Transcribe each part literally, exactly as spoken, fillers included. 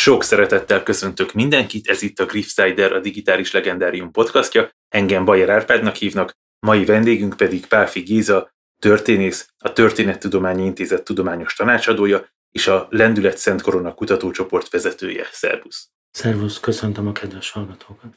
Sok szeretettel köszöntök mindenkit, ez itt a Griffsider, a Digitális Legendárium podcastja. Engem Bajer Árpádnak hívnak, mai vendégünk pedig Pálffy Géza, történész, a Történettudományi Intézet tudományos tanácsadója és a Lendület Szent Korona kutatócsoport vezetője. Szervusz! Szervusz, köszöntöm a kedves hallgatókat!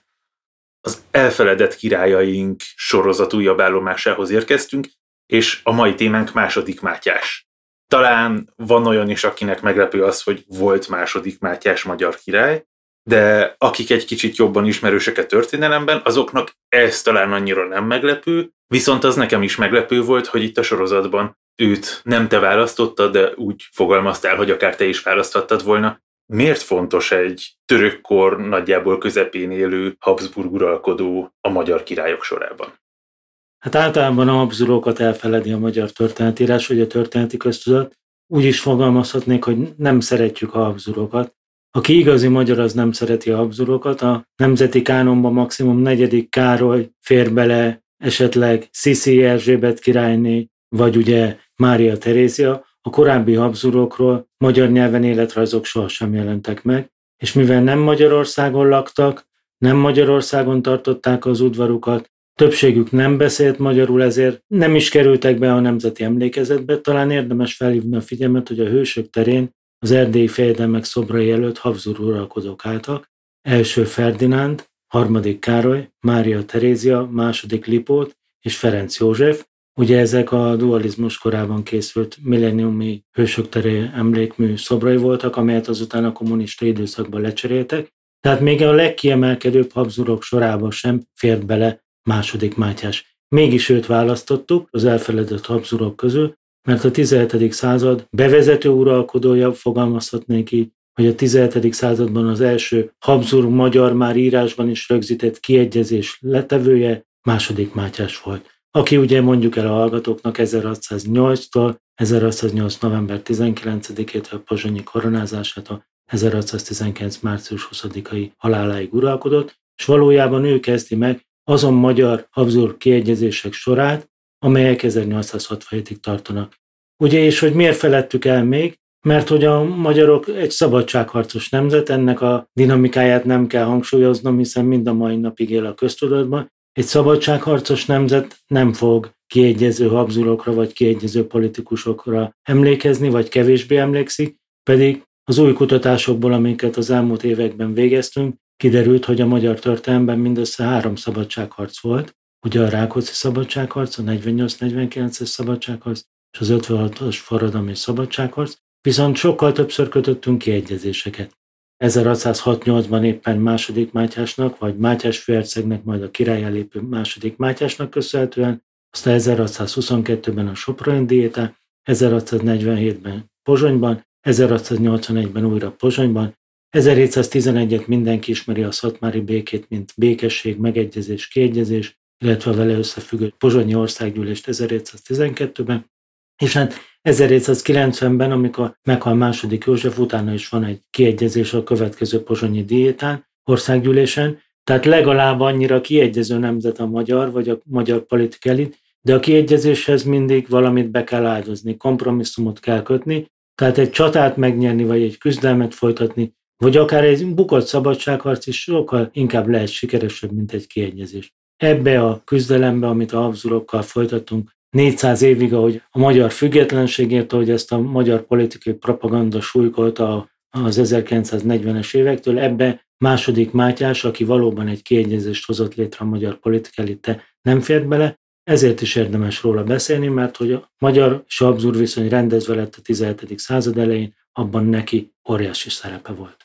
Az Elfeledett királyaink sorozat újabb állomásához érkeztünk, és a mai témánk második Mátyás. Talán van olyan is, akinek meglepő az, hogy volt második Mátyás magyar király, de akik egy kicsit jobban ismerősek a történelemben, azoknak ez talán annyira nem meglepő, viszont az nekem is meglepő volt, hogy itt a sorozatban őt nem te választottad, de úgy fogalmaztál, hogy akár te is választhattad volna. Miért fontos egy törökkor nagyjából közepén élő Habsburg uralkodó a magyar királyok sorában? Hát általában a Habsburgokat elfeledi a magyar történetírás, vagy a történeti köztudat. Úgy is fogalmazhatnék, hogy nem szeretjük a Habsburgokat. Aki igazi magyar, az nem szereti a Habsburgokat. A nemzeti kánonban maximum negyedik Károly fér bele, esetleg Sziszi Erzsébet királyné, vagy ugye Mária Terézia. A korábbi Habsburgokról magyar nyelven életrajzok sohasem jelentek meg, és mivel nem Magyarországon laktak, nem Magyarországon tartották az udvarukat, többségük nem beszélt magyarul, ezért nem is kerültek be a nemzeti emlékezetbe. Talán érdemes felhívni a figyelmet, hogy a hősök terén az erdélyi fejedelmek szobrai előtt Habsburg uralkodók álltak. Első Ferdinánd, harmadik Károly, Mária Terézia, második Lipót és Ferenc József. Ugye ezek a dualizmus korában készült milleniumi hősök terén emlékmű szobrai voltak, amelyet azután a kommunista időszakban lecseréltek. Tehát még a legkiemelkedőbb Habsburgok sorába sem fért bele második Mátyás. Mégis őt választottuk az elfeledett Habsburgok közül, mert a tizenhetedik század bevezető uralkodója, fogalmazhatnék így, hogy a tizenhetedik században az első Habsburg magyar már írásban is rögzített kiegyezés letevője második Mátyás volt, aki ugye mondjuk el a hallgatóknak ezerhatszáznyolctól ezerhatszáznyolc november tizenkilencedikétől a pozsonyi koronázásától ezerhatszáztizenkilenc március huszadikai haláláig uralkodott, és valójában ő kezdi meg azon magyar Habsburg kiegyezések sorát, amelyek ezernyolcszázhatvanhétig tartanak. Ugye, és hogy miért feledtük el még? Mert hogy a magyarok egy szabadságharcos nemzet, ennek a dinamikáját nem kell hangsúlyoznom, hiszen mind a mai napig él a köztudatban. Egy szabadságharcos nemzet nem fog kiegyező Habsburgokra vagy kiegyező politikusokra emlékezni, vagy kevésbé emlékszik, pedig az új kutatásokból, amiket az elmúlt években végeztünk, kiderült, hogy a magyar történelemben mindössze három szabadságharc volt, ugye a Rákóczi szabadságharc, a negyvennyolc negyvenkilences szabadságharc és az ötvenhatos forradalmi szabadságharc, viszont sokkal többször kötöttünk kiegyezéseket. ezerhatszázhatvannyolcban éppen második Mátyásnak, vagy Mátyás főhercegnek, majd a királlyá lépő második Mátyásnak köszönhetően, aztán ezerhatszázhuszonkettőben a Soproni diéta, ezerhatszáznegyvenhétben Pozsonyban, ezerhatszáznyolcvanegyben újra Pozsonyban, ezerhétszáztizenegyet mindenki ismeri a szatmári békét, mint békesség, megegyezés, kiegyezés, illetve a vele összefüggő pozsonyi országgyűlést ezerhétszáztizenkettőben, és hát ezerhétszázkilencvenben, amikor meghal második József, utána is van egy kiegyezés a következő pozsonyi diétán, országgyűlésen, tehát legalább annyira kiegyező nemzet a magyar, vagy a magyar politika elit, de a kiegyezéshez mindig valamit be kell áldozni, kompromisszumot kell kötni, tehát egy csatát megnyerni, vagy egy küzdelmet folytatni, vagy akár egy bukott szabadságharc is sokkal inkább lehet sikeresebb, mint egy kiegyezés. Ebbe a küzdelembe, amit a Habsburgokkal folytattunk négyszáz évig, ahogy a magyar függetlenségért, ahogy ezt a magyar politikai propaganda súlykolta az ezerkilencszáznegyvenes évektől, ebbe második Mátyás, aki valóban egy kiegyezést hozott létre a magyar politika elite, nem fért bele, ezért is érdemes róla beszélni, mert hogy a magyar és a Habsburg viszony rendezve lett a tizenhetedik század elején, abban neki óriási szerepe volt.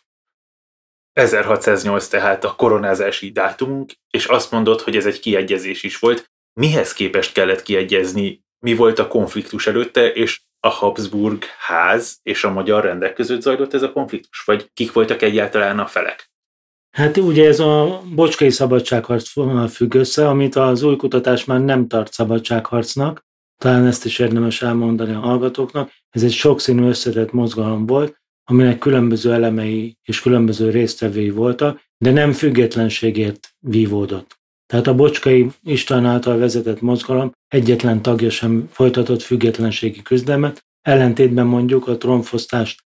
ezerhatszáznyolc tehát a koronázási dátumunk, és azt mondod, hogy ez egy kiegyezés is volt. Mihez képest kellett kiegyezni? Mi volt a konfliktus előtte, és a Habsburg ház és a magyar rendek között zajlott ez a konfliktus? Vagy kik voltak egyáltalán a felek? Hát ugye ez a bocskai szabadságharc függ össze, amit az új kutatás már nem tart szabadságharcnak, talán ezt is érdemes elmondani a hallgatóknak. Ez egy sokszínű összetett mozgalom volt, aminek különböző elemei és különböző résztvevői voltak, de nem függetlenségért vívódott. Tehát a Bocskai István által vezetett mozgalom egyetlen tagja sem folytatott függetlenségi küzdelmet, ellentétben mondjuk a trónfosztást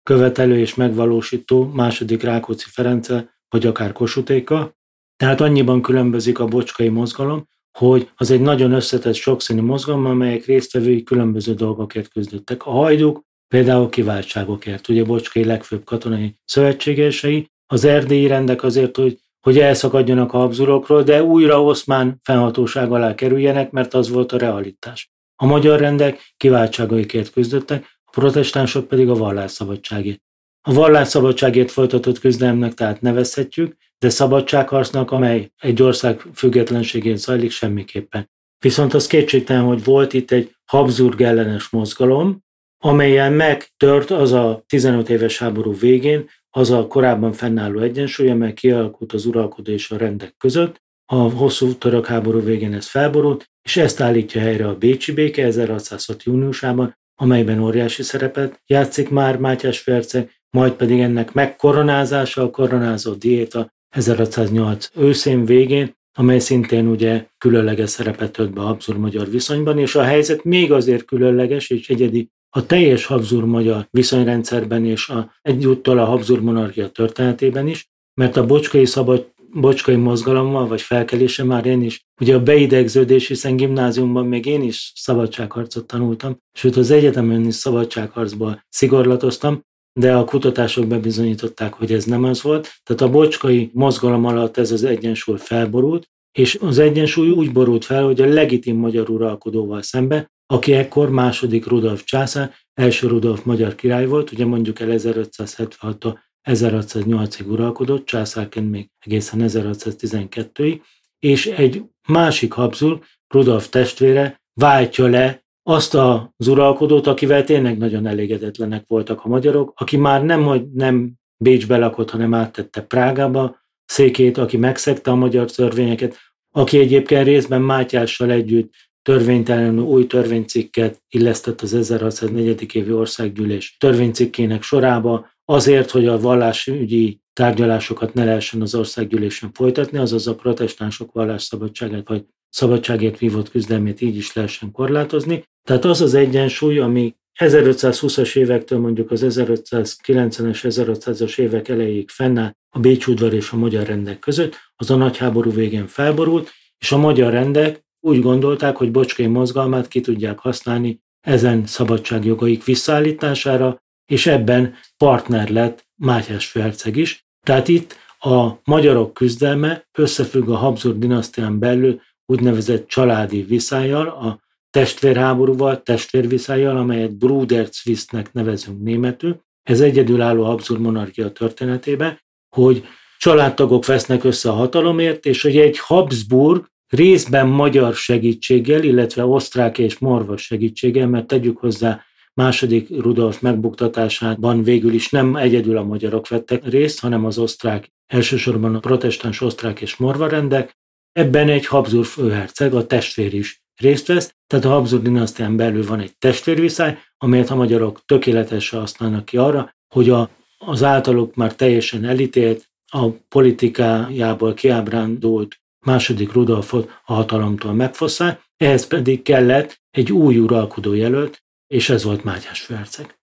követelő és megvalósító második Rákóczi Ferenccel, vagy akár Kossuthékkal. Tehát annyiban különbözik a bocskai mozgalom, hogy az egy nagyon összetett, sokszínű mozgalom, amelyek résztvevői különböző dolgokért küzdöttek. A hajduk például kiváltságokért, ugye bocskai legfőbb katonai szövetségesei, az erdélyi rendek azért, hogy, hogy elszakadjanak a Habsburgokról, de újra oszmán fennhatóság alá kerüljenek, mert az volt a realitás. A magyar rendek kiváltságaikért küzdöttek, a protestánsok pedig a vallásszabadságért. A vallásszabadságért folytatott küzdelemnek tehát nevezhetjük, de szabadságharcnak, amely egy ország függetlenségén zajlik, semmiképpen. Viszont az kétségtelen, hogy volt itt egy Habsburg ellenes mozgalom, amelyen megtört az a tizenöt éves háború végén az a korábban fennálló egyensúly, amely kialakult az uralkodó és a rendek között. A hosszú török háború végén ez felborult, és ezt állítja helyre a bécsi béke ezerhatszázhat júniusában, amelyben óriási szerepet játszik már Mátyás Főherceg, majd pedig ennek megkoronázása, a koronázó diéta ezerhatszáznyolc őszén végén, amely szintén ugye különleges szerepet tölt be a Habsburg-magyar viszonyban, és a helyzet még azért különleges és egyedi a teljes Habsburg-magyar viszonyrendszerben és a, egyúttal a Habsburg monarchia történetében is, mert a bocskai szabad bocskai mozgalommal, vagy felkelése már én is, ugye a beidegződés, hiszen gimnáziumban még én is szabadságharcot tanultam, sőt az egyetemen is szabadságharcból szigorlatoztam, de a kutatások bebizonyították, hogy ez nem az volt. Tehát a bocskai mozgalom alatt ez az egyensúly felborult, és az egyensúly úgy borult fel, hogy a legitim magyar uralkodóval szembe, aki ekkor második Rudolf császár, első Rudolf magyar király volt, ugye mondjuk el ezerötszázhetvenhattól ezerhatszáznyolcig uralkodott, császárként még egészen ezerhatszáztizenkettőig, és egy másik Habsburg, Rudolf testvére váltja le azt az uralkodót, akivel tényleg nagyon elégedetlenek voltak a magyarok, aki már nem, hogy nem Bécsbe lakott, hanem áttette Prágába székét, aki megszegte a magyar törvényeket, aki egyébként részben Mátyással együtt törvénytelenül új törvénycikket illesztett az ezerhatszáznegyedik évi országgyűlés törvénycikkének sorába, azért, hogy a vallásügyi tárgyalásokat ne lehessen az országgyűlésen folytatni, azaz a protestánsok vallásszabadságát vagy szabadságért vívott küzdelmét így is lehessen korlátozni. Tehát az az egyensúly, ami ezerötszázhúszas évektől mondjuk az ezerötszázkilencvenes, ezerötszázas évek elejéig fennáll a Bécsi udvar és a magyar rendek között, az a nagyháború végén felborult, és a magyar rendek úgy gondolták, hogy bocskai mozgalmát ki tudják használni ezen szabadságjogaik visszaállítására, és ebben partner lett Mátyás Főherceg is. Tehát itt a magyarok küzdelme összefügg a Habsburg dinasztián belül úgynevezett családi viszályjal, a testvérháborúval, testvérviszályjal, amelyet Bruderzwistnek nevezünk németül. Ez egyedülálló Habsburg monarchia történetében, hogy családtagok vesznek össze a hatalomért, és hogy egy Habsburg részben magyar segítséggel, illetve osztrák és morvas segítséggel, mert tegyük hozzá, második Rudolf megbuktatásában végül is nem egyedül a magyarok vettek részt, hanem az osztrák, elsősorban a protestáns osztrák és morva rendek. Ebben egy Habsburg főherceg, a testvér is részt vesz, tehát a Habsburg dinasztián belül van egy testvérviszály, amelyet a magyarok tökéletesen használnak ki arra, hogy a, az általuk már teljesen elítélt, a politikájából kiábrándult második Rudolfot a hatalomtól megfosszák, ehhez pedig kellett egy új uralkodó jelölt, és ez volt Mátyás Főherceg.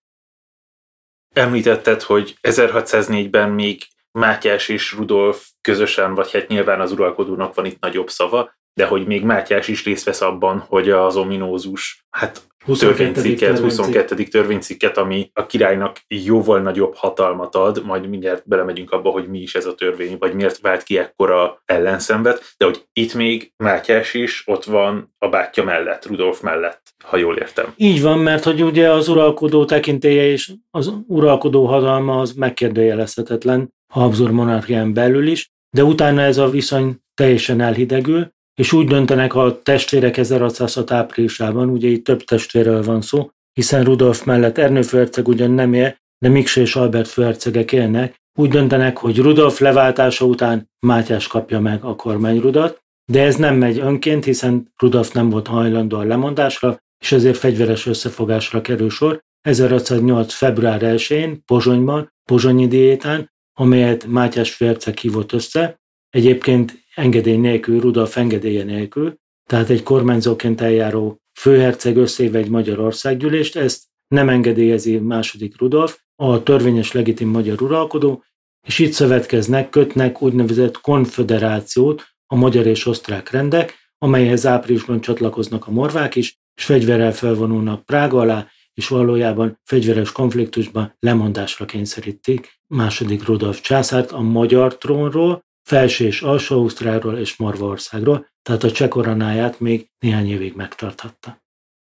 Említetted, hogy ezerhatszáznégyben még Mátyás és Rudolf közösen, vagy hát nyilván az uralkodónak van itt nagyobb szava, de hogy még Mátyás is részt vesz abban, hogy az ominózus, hát törvénycikket, huszonkettedik törvénycikket, ami a királynak jóval nagyobb hatalmat ad, majd mindjárt belemegyünk abba, hogy mi is ez a törvény, vagy miért vált ki ekkora ellenszenvet, de hogy itt még Mátyás is ott van a bátyja mellett, Rudolf mellett, ha jól értem. Így van, mert hogy ugye az uralkodó tekintélye és az uralkodó hatalma az megkérdőjelezhetetlen a Habsburg monarchián belül is, de utána ez a viszony teljesen elhidegül, és úgy döntenek a testvérek ezerhatszázhat áprilisában, ugye itt több testvérről van szó, hiszen Rudolf mellett Ernő főherceg ugyan nem él, de Miksa és Albert főhercegek élnek, úgy döntenek, hogy Rudolf leváltása után Mátyás kapja meg a kormányrudat, de ez nem megy önként, hiszen Rudolf nem volt hajlandó a lemondásra, és ezért fegyveres összefogásra kerül sor. ezerhatszáznyolc február elsején Pozsonyban, Pozsonyi diétán, amelyet Mátyás főherceg hívott össze, egyébként engedély nélkül, Rudolf engedélye nélkül, tehát egy kormányzóként eljáró főherceg összehív egy magyar országgyűlést, ezt nem engedélyezi második Rudolf, a törvényes legitim magyar uralkodó, és itt szövetkeznek, kötnek úgynevezett konföderációt a magyar és osztrák rendek, amelyhez áprilisban csatlakoznak a morvák is, és fegyverrel felvonulnak Prága alá, és valójában fegyveres konfliktusban lemondásra kényszerítik második Rudolf császárt a magyar trónról, Felső- és Alsó-Ausztriáról és Morvaországról, tehát a cseh koronáját még néhány évig megtarthatta.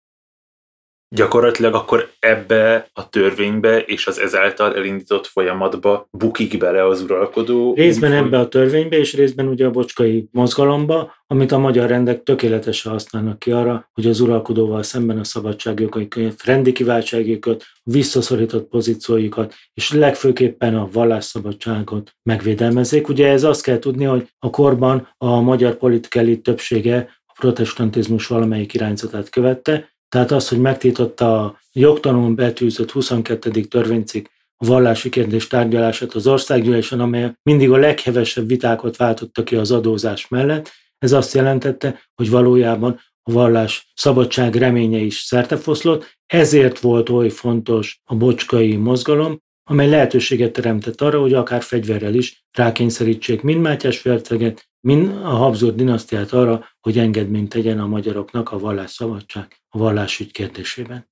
Gyakorlatilag akkor ebbe a törvénybe és az ezáltal elindított folyamatba bukik bele az uralkodó. Részben ebbe a törvénybe, és részben ugye a bocskai mozgalomba, amit a magyar rendek tökéletesen használnak ki arra, hogy az uralkodóval szemben a szabadságjogaikat, rendi kiváltságjukat, a visszaszorított pozíciójukat, és legfőképpen a vallásszabadságot megvédelmezzék. Ugye ez azt kell tudni, hogy a korban a magyar politikai elit többsége a protestantizmus valamelyik irányzatát követte, tehát az, hogy megtiltotta a jogtanulón betűzött huszonkettedik törvénycikk a vallási kérdés tárgyalását az országgyűlésen, amely mindig a leghevesebb vitákat váltotta ki az adózás mellett, ez azt jelentette, hogy valójában a vallás szabadság reménye is szertefoszlott, ezért volt oly fontos a bocskai mozgalom, amely lehetőséget teremtett arra, hogy akár fegyverrel is rákényszerítsék mind Mátyás főherceget, mind a Habsburg dinasztiát arra, hogy engedményt tegyen a magyaroknak a vallásszabadság, a vallásügy kérdésében.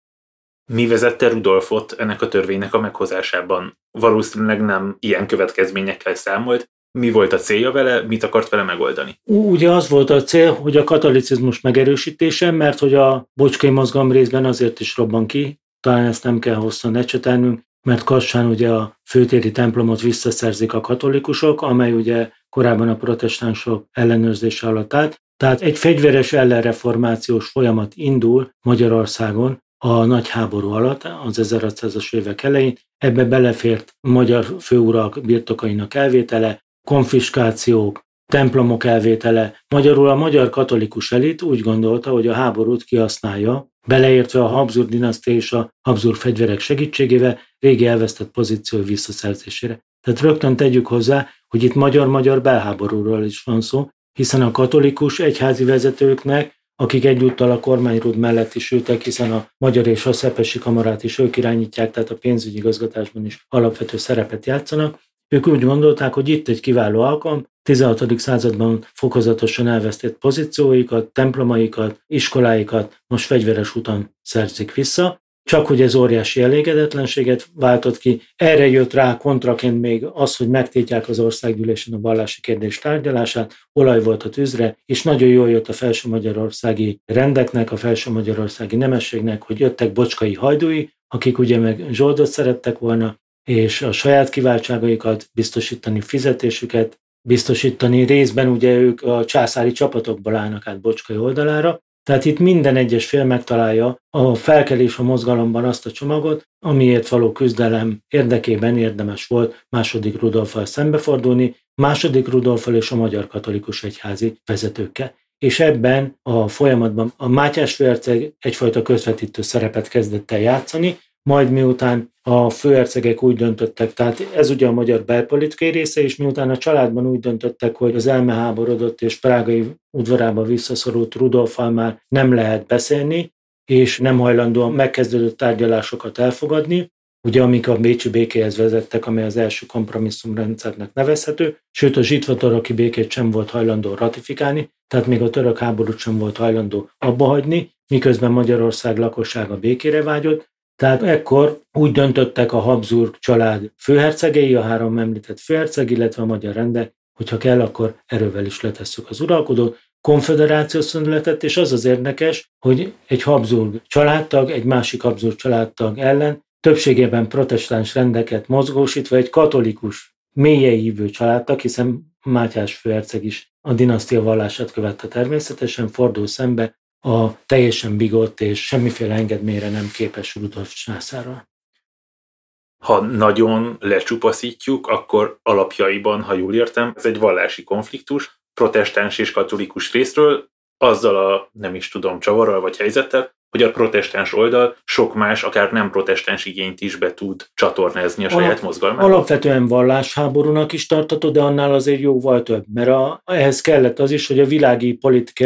Mi vezette Rudolfot ennek a törvénynek a meghozásában? Valószínűleg nem ilyen következményekkel számolt. Mi volt a célja vele, mit akart vele megoldani? Ugye az volt a cél, hogy a katolicizmus megerősítése, mert hogy a bocskai mozgalom részben azért is robban ki, talán ezt nem kell hosszan ecsetelnünk, mert Kassán ugye a főtéri templomot visszaszerzik a katolikusok, amely ugye korábban a protestánsok ellenőrzése alatt állt. Tehát egy fegyveres ellenreformációs folyamat indul Magyarországon a nagy háború alatt, az ezerhatszázas évek elején. Ebbe belefért magyar főurak birtokainak elvétele, konfiskációk, templomok elvétele. Magyarul a magyar katolikus elit úgy gondolta, hogy a háborút kihasználja, beleértve a Habsburg dinasztia és a Habsburg fegyverek segítségével régi elvesztett pozíció visszaszerzésére. Tehát rögtön tegyük hozzá, hogy itt magyar-magyar belháborúról is van szó, hiszen a katolikus egyházi vezetőknek, akik egyúttal a kormányrúd mellett is ültek, hiszen a magyar és a szepesi kamarát is ők irányítják, tehát a pénzügyi igazgatásban is alapvető szerepet játszanak. Ők úgy gondolták, hogy itt egy kiváló alkalom, tizenhatodik században fokozatosan elvesztett pozícióikat, templomaikat, iskoláikat most fegyveres úton szerzik vissza, csak hogy ez óriási elégedetlenséget váltott ki. Erre jött rá kontraként még az, hogy megtiltják az országgyűlésen a vallási kérdés tárgyalását, olaj volt a tűzre, és nagyon jól jött a felső magyarországi rendeknek, a felső magyarországi nemességnek, hogy jöttek bocskai hajdúi, akik ugye meg zsoldot szerettek volna, és a saját kiváltságaikat biztosítani, fizetésüket biztosítani, részben ugye ők a császári csapatokból állnak át Bocskai oldalára, tehát itt minden egyes fél megtalálja a felkelés a mozgalomban azt a csomagot, amiért való küzdelem érdekében érdemes volt második Rudolffal szembefordulni, második Rudolffal és a magyar katolikus egyházi vezetőkkel. És ebben a folyamatban a Mátyás főherceg egyfajta közvetítő szerepet kezdett el játszani, majd miután a főhercegek úgy döntöttek, tehát ez ugye a magyar belpolitikai része, és miután a családban úgy döntöttek, hogy az elmeháborodott és prágai udvarába visszaszorult Rudolffal már nem lehet beszélni, és nem hajlandóan megkezdődött tárgyalásokat elfogadni, ugye amik a bécsi békéhez vezettek, amely az első kompromisszumrendszernek nevezhető, sőt a zsitva-toroki békét sem volt hajlandó ratifikálni, tehát még a török háborút sem volt hajlandó abbahagyni, miközben Magyarország lakossága békére vágyott. Tehát ekkor úgy döntöttek a Habsburg család főhercegei, a három említett főherceg, illetve a magyar rendek, hogyha kell, akkor erővel is letesszük az uralkodót. Konföderáció született, és az az érdekes, hogy egy Habsburg családtag, egy másik Habsburg családtag ellen többségében protestáns rendeket mozgósítva egy katolikus, mélyen hívő családtag, hiszen Mátyás főherceg is a dinasztia vallását követte természetesen, fordul szembe a teljesen bigott és semmiféle engedményre nem képes Rudolf császárral. Ha nagyon lecsupaszítjuk, akkor alapjaiban, ha jól értem, ez egy vallási konfliktus, protestáns és katolikus részről, azzal a, nem is tudom, csavarral vagy helyzettel, hogy a protestáns oldal sok más, akár nem protestáns igényt is be tud csatornázni a saját mozgalmába. Alapvetően vallásháborúnak is tartató, de annál azért jóval több, mert a, ehhez kellett az is, hogy a világi politikai elit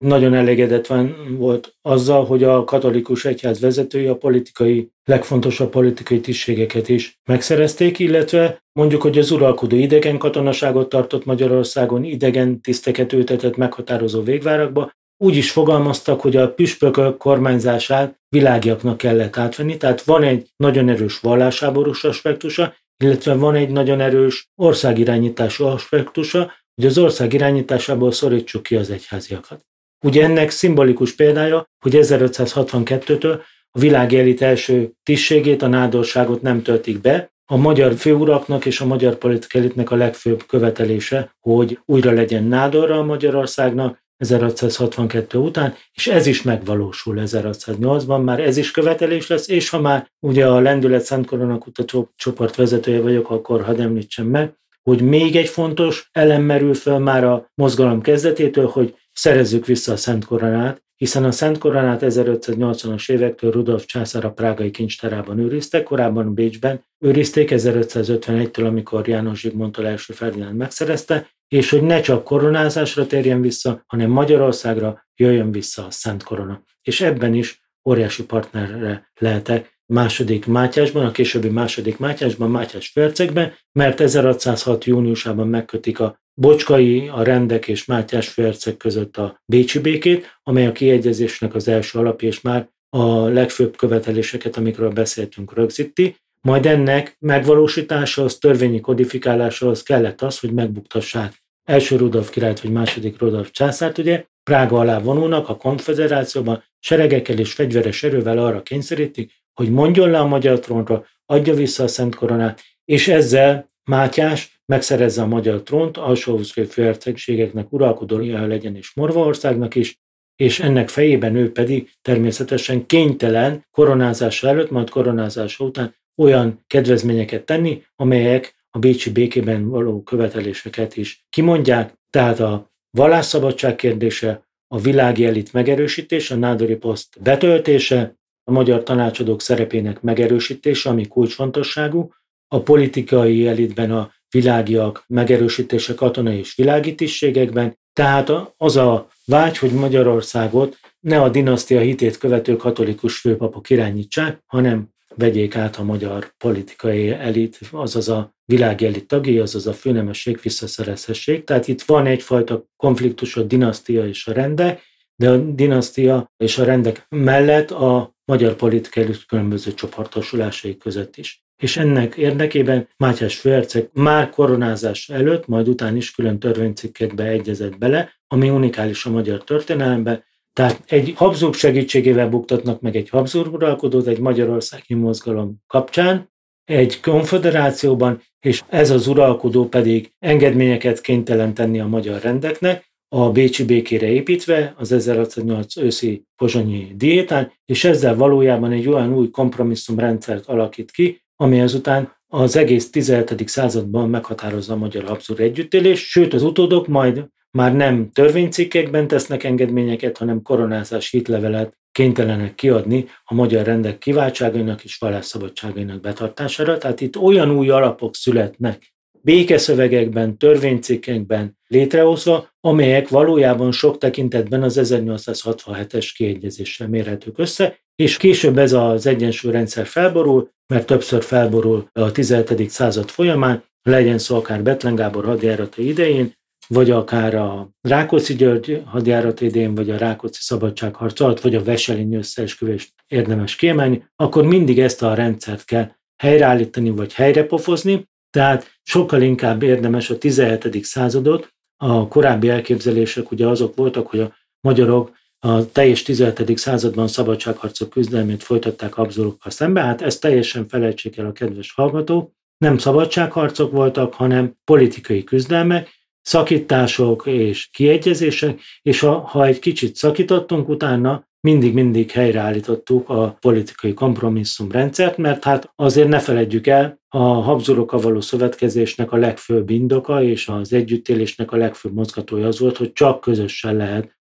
nagyon elégedett volt azzal, hogy a katolikus egyház vezetői a politikai, legfontosabb politikai tisztségeket is megszerezték, illetve mondjuk, hogy az uralkodó idegen katonaságot tartott Magyarországon, idegen tiszteket ültetett meghatározó végvárakba, úgy is fogalmaztak, hogy a püspökök kormányzását világiaknak kellett átvenni, tehát van egy nagyon erős vallásháborús aspektusa, illetve van egy nagyon erős országirányítású aspektusa, hogy az ország irányításából szorítsuk ki az egyháziakat. Ugye ennek szimbolikus példája, hogy ezerötszázhatvankettőtől a világi elit első tisztségét, a nádorságot nem töltik be. A magyar főuraknak és a magyar politikai elitnek a legfőbb követelése, hogy újra legyen nádorra a Magyarországnak ezerötszázhatvankettő után, és ez is megvalósul ezerhatszáznyolcban, már ez is követelés lesz, és ha már ugye a Lendület Szent Korona kutatócsoport vezetője vagyok, akkor hadd említsem meg, hogy még egy fontos elem merül föl már a mozgalom kezdetétől, hogy szerezzük vissza a Szent Koronát, hiszen a Szent Koronát ezerötszáznyolcvanas évektől Rudolf császár a prágai kincstárában őrizte, korábban Bécsben őrizték ezerötszázötvenegytől, amikor János Zsigmondtól első Ferdinánd megszerezte, és hogy ne csak koronázásra térjen vissza, hanem Magyarországra jöjjön vissza a Szent Korona. És ebben is óriási partnerre lehetek második Mátyásban, a későbbi második Mátyásban, Mátyás-Fércegben, mert ezerhatszázhat júniusában megkötik a Bocskai, a Rendek és Mátyás-Férceg között a bécsi békét, amely a kiegyezésnek az első alapja, és már a legfőbb követeléseket, amikről beszéltünk, rögzíti. Majd ennek megvalósításához, törvényi kodifikálásához kellett az, hogy megbuktassák első Rudolf királyt, vagy második Rudolf császárt, ugye, Prága alá vonulnak a konfederációban, seregekkel és fegyveres erővel arra kényszerítik, hogy mondjon le a magyar trónra, adja vissza a Szent Koronát, és ezzel Mátyás megszerezze a magyar trónt, alsó-ausztrai főhercegségeknek uralkodója legyen és Morvaországnak is, és ennek fejében ő pedig természetesen kénytelen koronázása előtt, majd koronázása után olyan kedvezményeket tenni, amelyek a bécsi békében való követeléseket is kimondják, tehát a vallásszabadság kérdése, a világi elit megerősítése, a nádori poszt betöltése, a magyar tanácsadók szerepének megerősítése, ami kulcsfontosságú, a politikai elitben a világiak megerősítése katonai és világi tisztségekben, tehát az a vágy, hogy Magyarországot ne a dinasztia hitét követő katolikus főpapok irányítsák, hanem vegyék át a magyar politikai elit, azaz a világi elit tagjai, azaz a főnemesség visszaszerezhessék. Tehát itt van egyfajta konfliktus a dinasztia és a rendek, de a dinasztia és a rendek mellett a magyar politikai elit különböző csoportosulásai között is. És ennek érdekében Mátyás főherceg már koronázás előtt, majd után is külön törvénycikkekbe egyezett bele, ami unikális a magyar történelemben. Tehát egy Habsburg segítségével buktatnak meg egy Habsburg uralkodót egy magyarországi mozgalom kapcsán, egy konfederációban, és ez az uralkodó pedig engedményeket kénytelen tenni a magyar rendeknek, a bécsi békére építve, az ezerhatszáznyolc őszi pozsonyi diétán, és ezzel valójában egy olyan új kompromisszumrendszert alakít ki, ami azután az egész tizenhetedik században meghatározza a magyar Habsburg együttélést, sőt az utódok majd már nem törvénycikkekben tesznek engedményeket, hanem koronázás hitlevelet kénytelenek kiadni a magyar rendek kiváltságainak és vallásszabadságainak betartására. Tehát itt olyan új alapok születnek békeszövegekben, törvénycikkekben létrehozva, amelyek valójában sok tekintetben az ezernyolcszázhatvanhetes kiegyezéssel mérhetők össze, és később ez az egyensúlyrendszer felborul, mert többször felborul a tizenhetedik század folyamán, legyen szó akár Bethlen Gábor hadjárata idején, vagy akár a Rákóczi György hadjárata idején, vagy a Rákóczi szabadságharc alatt, vagy a Wesselényi összeesküvést érdemes kiemelni, akkor mindig ezt a rendszert kell helyreállítani, vagy helyrepofozni, tehát sokkal inkább érdemes a tizenhetedik századot, a korábbi elképzelések ugye azok voltak, hogy a magyarok a teljes tizenhetedik században szabadságharcok küzdelmét folytatták Habsburgokkal szembe, hát ezt teljesen felejtsék el a kedves hallgató, nem szabadságharcok voltak, hanem politikai küzdelmek, szakítások és kiegyezések, és ha, ha egy kicsit szakítottunk utána, mindig-mindig helyreállítottuk a politikai kompromisszumrendszert, mert hát azért ne feledjük el, a Habsburgokkal való szövetkezésnek a legfőbb indoka és az együttélésnek a legfőbb mozgatója az volt, hogy csak közösen lehet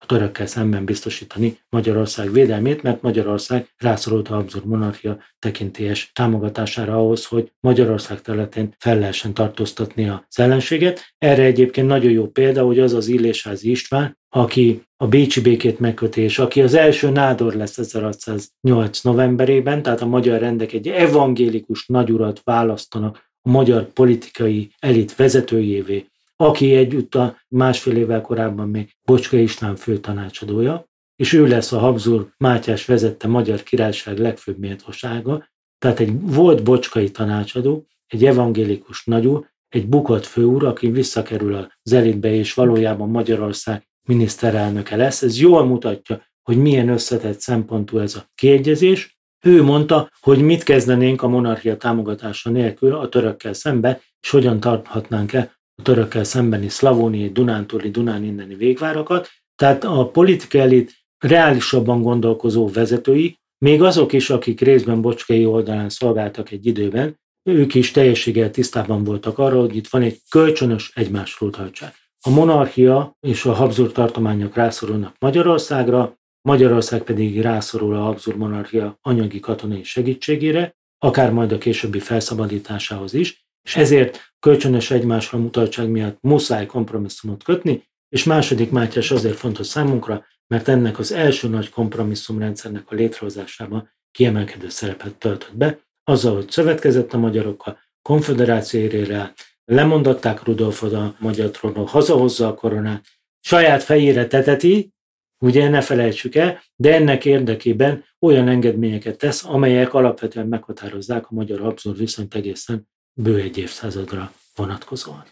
a törökkel szemben biztosítani Magyarország védelmét, mert Magyarország rászorult a Habsburg monarchia tekintélyes támogatására ahhoz, hogy Magyarország területén fel lehessen tartóztatni az ellenséget. Erre egyébként nagyon jó példa, hogy az az Illésházy István, aki a bécsi békét megköti, és aki az első nádor lesz ezerhatszáznyolc novemberében, tehát a magyar rendek egy evangélikus nagyurat választanak a magyar politikai elit vezetőjévé, aki egyúttal másfél évvel korábban még Bocskai István főtanácsadója, és ő lesz a Habsburg Mátyás vezette Magyar Királyság legfőbb méltósága, tehát egy volt bocskai tanácsadó, egy evangélikus nagyúr, egy bukott főúr, aki visszakerül az elitbe, és valójában Magyarország miniszterelnöke lesz. Ez jól mutatja, hogy milyen összetett szempontú ez a kiegyezés. Ő mondta, hogy mit kezdenénk a monarchia támogatása nélkül a törökkel szembe, és hogyan tarthatnánk el a törökkel szembeni szlavóniai, dunántúli, dunán inneni végvárakat. Tehát a politika elit reálisabban gondolkozó vezetői, még azok is, akik részben Bocskai oldalán szolgáltak egy időben, ők is teljességgel tisztában voltak arra, hogy itt van egy kölcsönös egymásról utaltság. A monarchia és a Habsburg tartományok rászorulnak Magyarországra, Magyarország pedig rászorul a Habsburg monarchia anyagi katonai segítségére, akár majd a későbbi felszabadításához is, és ezért kölcsönös egymásra mutatság miatt muszáj kompromisszumot kötni, és második Mátyás azért fontos számunkra, mert ennek az első nagy kompromisszumrendszernek a létrehozásában kiemelkedő szerepet töltött be, azzal, hogy szövetkezett a magyarokkal, konföderáció érére állt, lemondatták Rudolfot a magyar trónról, hazahozza a koronát, saját fejére teteti, ugye ne felejtsük el, de ennek érdekében olyan engedményeket tesz, amelyek alapvetően meghatározzák a magyar-Habsburg viszonyt egészen bő egy évszázadra vonatkozóan.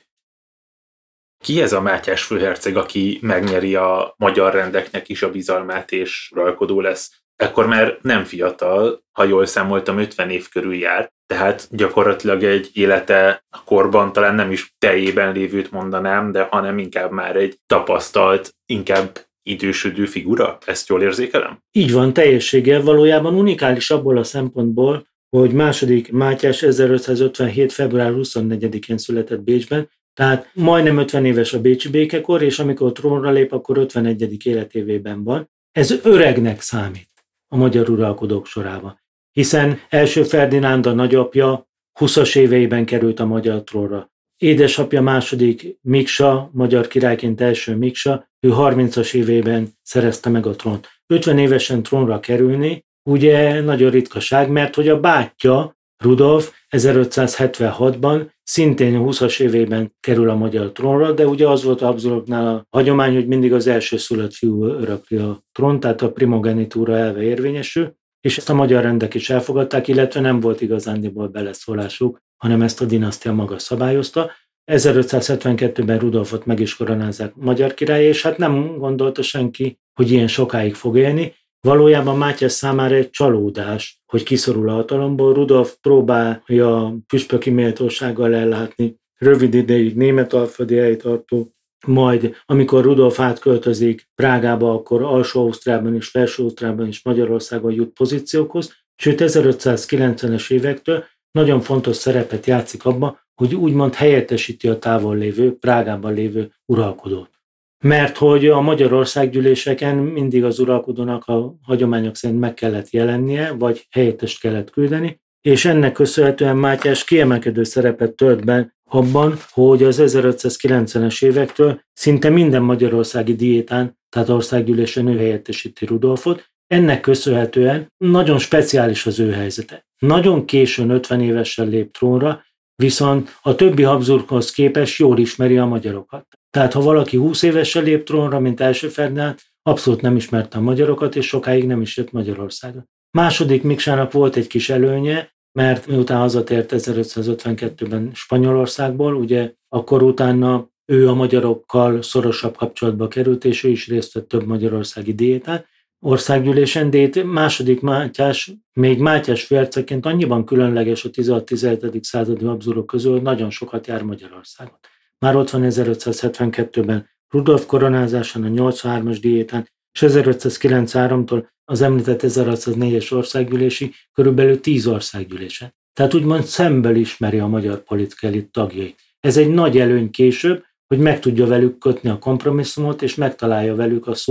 Ki ez a Mátyás főherceg, aki megnyeri a magyar rendeknek is a bizalmát és uralkodó lesz? Ekkor már nem fiatal, ha jól számoltam, ötven év körül jár, tehát gyakorlatilag egy élete a korban talán nem is teljében lévőt mondanám, de hanem inkább már egy tapasztalt, inkább idősödő figura. Ezt jól érzékelem? Így van, teljességgel valójában unikális abból a szempontból, hogy második Mátyás ezerötszázötvenhét. február huszonnegyedikén született Bécsben, tehát majdnem ötven éves a bécsi békekor, és amikor trónra lép, akkor ötvenegyedik életévében van. Ez öregnek számít a magyar uralkodók sorában, hiszen első Ferdinánd a nagyapja húszas éveiben került a magyar trónra. Édesapja második Miksa, magyar királyként első Miksa, ő harmincas évében szerezte meg a trónt. ötven évesen trónra kerülni, ugye nagyon ritkaság, mert hogy a bátyja, Rudolf ezerötszázhetvenhatban szintén húszas évében kerül a magyar trónra, de ugye az volt a Habsburgnál a hagyomány, hogy mindig az első szülött fiú örökli a trón, tehát a primogenitúra elve érvényesül, és ezt a magyar rendek is elfogadták, illetve nem volt igazándiból beleszólásuk, hanem ezt a dinasztia maga szabályozta. ezerötszázhetvenkettőben Rudolfot meg is koronázzák magyar király, és hát nem gondolta senki, hogy ilyen sokáig fog élni. Valójában Mátyás számára egy csalódás, hogy kiszorul a hatalomból. Rudolf próbálja püspöki méltósággal ellátni rövid ideig németalföldi helytartó, majd amikor Rudolf átköltözik Prágába, akkor Alsó-Ausztriában és Felső-Ausztriában és Magyarországon jut pozíciókhoz, sőt ezerötszázkilencvenes évektől nagyon fontos szerepet játszik abban, hogy úgymond helyettesíti a távol lévő, Prágában lévő uralkodót. Mert hogy a Magyarországgyűléseken mindig az uralkodónak a hagyományok szerint meg kellett jelennie, vagy helyettest kellett küldeni, és ennek köszönhetően Mátyás kiemelkedő szerepet tölt be abban, hogy az ezerötszázkilencvenes évektől szinte minden magyarországi diétán, tehát országgyűlésen ő helyettesíti Rudolfot. Ennek köszönhetően nagyon speciális az ő helyzete. Nagyon későn ötven évesen lép trónra, viszont a többi Habsburghoz képest jól ismeri a magyarokat. Tehát ha valaki húsz évesen lép trónra, mint első Ferdinánd, abszolút nem ismerte a magyarokat, és sokáig nem is jött Magyarországra. Második Miksának volt egy kis előnye, mert miután hazatért ezerötszázötvenkettőben Spanyolországból, ugye akkor utána ő a magyarokkal szorosabb kapcsolatba került, és ő is részt vett több magyarországi diétán, országgyűlésen, de itt második Mátyás, még Mátyás főhercegként annyiban különleges a tizenhat-tizenhetedik századi Habsburgok közül, hogy nagyon sokat jár Magyarországon. Már ott van ezerötszázhetvenkettőben Rudolf koronázásán, a nyolcvanhármas diétán, és ezerötszázkilencvenháromtól az említett ezerhatszáznégyes országgyűlési körülbelül tíz országgyűlésen. Tehát úgymond szemből ismeri a magyar politika elit tagjait. Ez egy nagy előny később, hogy meg tudja velük kötni a kompromisszumot, és megtalálja velük a szót,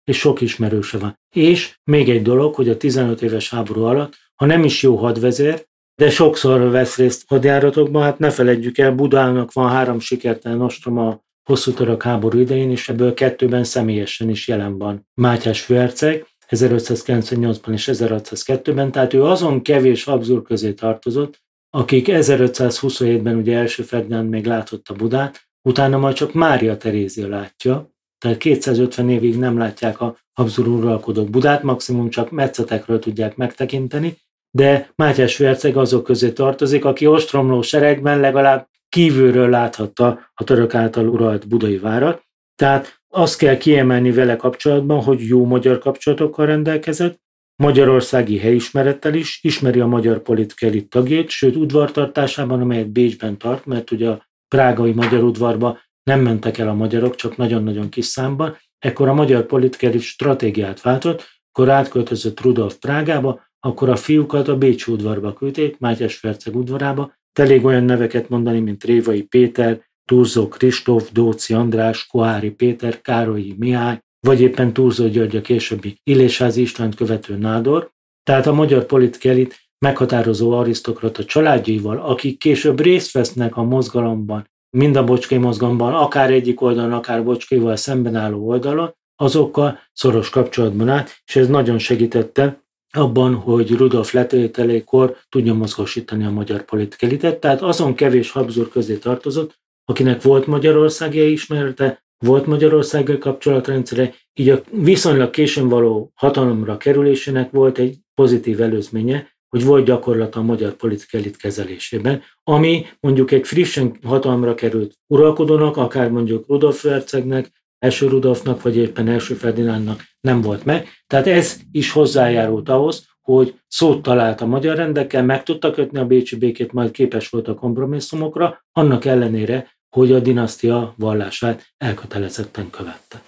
és sok ismerőse van. És még egy dolog, hogy a tizenöt éves háború alatt, ha nem is jó hadvezér, de sokszor vesz részt hadjáratokban, hát ne feledjük el, Budának van három sikertelen ostroma a hosszú török háború idején, és ebből kettőben személyesen is jelen van Mátyás főherceg, ezerötszázkilencvennyolcban és ezerhatszázkettőben, tehát ő azon kevés Habsburg közé tartozott, akik ezerötszázhuszonhétben ugye első Ferdinánd még látotta Budát, utána majd csak Mária Terézia látja, tehát kétszázötven évig nem látják a Habsburg uralkodók Budát, maximum csak metszetekről tudják megtekinteni, de Mátyás főherceg azok közé tartozik, aki ostromló seregben legalább kívülről láthatta a török által uralt budai várat. Tehát azt kell kiemelni vele kapcsolatban, hogy jó magyar kapcsolatokkal rendelkezett, magyarországi helyismerettel is, ismeri a magyar politika elit tagjait, sőt udvartartásában, amelyet Bécsben tart, mert ugye a prágai magyar udvarba nem mentek el a magyarok, csak nagyon-nagyon kis számban, ekkor a magyar politika elit stratégiát váltott, akkor átköltözött Rudolf Prágába, akkor a fiúkat a Bécsi udvarba küldték, Mátyás főherceg udvarába, elég olyan neveket mondani, mint Révai Péter, Thurzó Kristóf, Dóczy András, Koháry Péter, Károlyi Mihály, vagy éppen Thurzó György a későbbi Illésházy Istvánt követő nádor. Tehát a magyar politika elit meghatározó arisztokrata családjaival, akik később részt vesznek a mozgalomban, mind a Bocskei mozgalomban, akár egyik oldalon, akár Bocskaival szemben álló oldalon, azokkal szoros kapcsolatban állt, és ez nagyon segítette abban, hogy Rudolf letételékor tudja mozgósítani a magyar politika elitet. Tehát azon kevés Habsburg közé tartozott, akinek volt magyarországi ismerete, volt magyarországi kapcsolatrendszere, így a viszonylag későn való hatalomra kerülésének volt egy pozitív előzménye, hogy volt gyakorlata a magyar politika elit kezelésében, ami mondjuk egy frissen hatalomra került uralkodónak, akár mondjuk Rudolf hercegnek, első Rudolfnak, vagy éppen első Ferdinándnak nem volt meg. Tehát ez is hozzájárult ahhoz, hogy szót talált a magyar rendekkel, meg tudta kötni a bécsi békét, majd képes volt a kompromisszumokra, annak ellenére, hogy a dinasztia vallását elkötelezetten követte.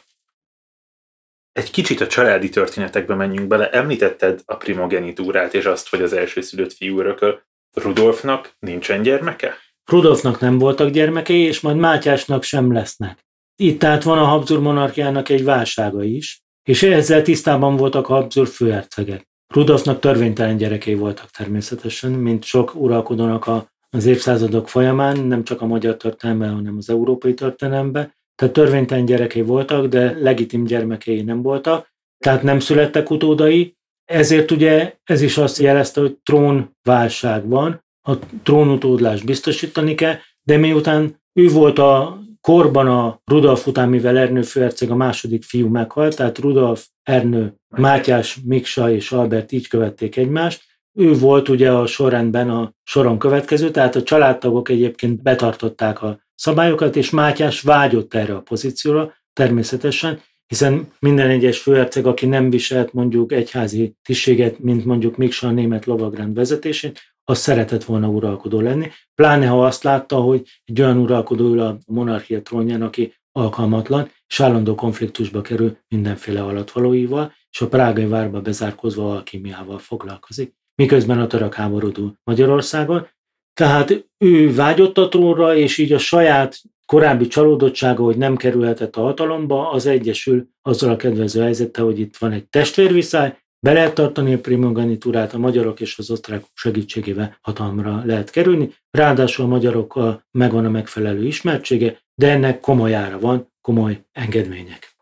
Egy kicsit a családi történetekbe menjünk bele. Említetted a primogenitúrát és azt, hogy az elsőszülött fiú örököl. Rudolfnak nincsen gyermeke? Rudolfnak nem voltak gyermekei, és majd Mátyásnak sem lesznek. Itt tehát van a Habsburg monarchiának egy válsága is, és ezzel tisztában voltak a Habsburg főhercegek. Rudolfnak törvénytelen gyerekei voltak természetesen, mint sok uralkodónak az évszázadok folyamán, nem csak a magyar történelemben, hanem az európai történelemben. Tehát törvénytelen gyerekei voltak, de legitim gyermekei nem voltak, tehát nem születtek utódai. Ezért ugye ez is azt jelezte, hogy trónválság van, a trónutódlást biztosítani kell, de miután ő volt a korban a Rudolf után, mivel Ernő főherceg a második fiú meghalt, tehát Rudolf, Ernő, Mátyás, Miksa és Albert így követték egymást. Ő volt ugye a sorrendben a soron következő, tehát a családtagok egyébként betartották a szabályokat, és Mátyás vágyott erre a pozícióra természetesen, hiszen minden egyes főherceg, aki nem viselt mondjuk egyházi tisztséget, mint mondjuk Miksa a német lovagrend vezetésén, az szeretett volna uralkodó lenni, pláne ha azt látta, hogy egy olyan uralkodó ül a monarchia trónján, aki alkalmatlan, és állandó konfliktusba kerül mindenféle alattvalóival, és a prágai várba bezárkozva alkímiával foglalkozik, miközben a török háború Magyarországon. Tehát ő vágyott a trónra, és így a saját korábbi csalódottsága, hogy nem kerülhetett a hatalomba, az egyesül azzal a kedvező helyzettel, hogy itt van egy testvérviszály, be lehet tartani a primogenitúrát, a magyarok és az osztrákok segítségével hatalomra lehet kerülni, ráadásul a magyarokkal megvan a megfelelő ismertsége, de ennek komoly ára van, komoly engedmények.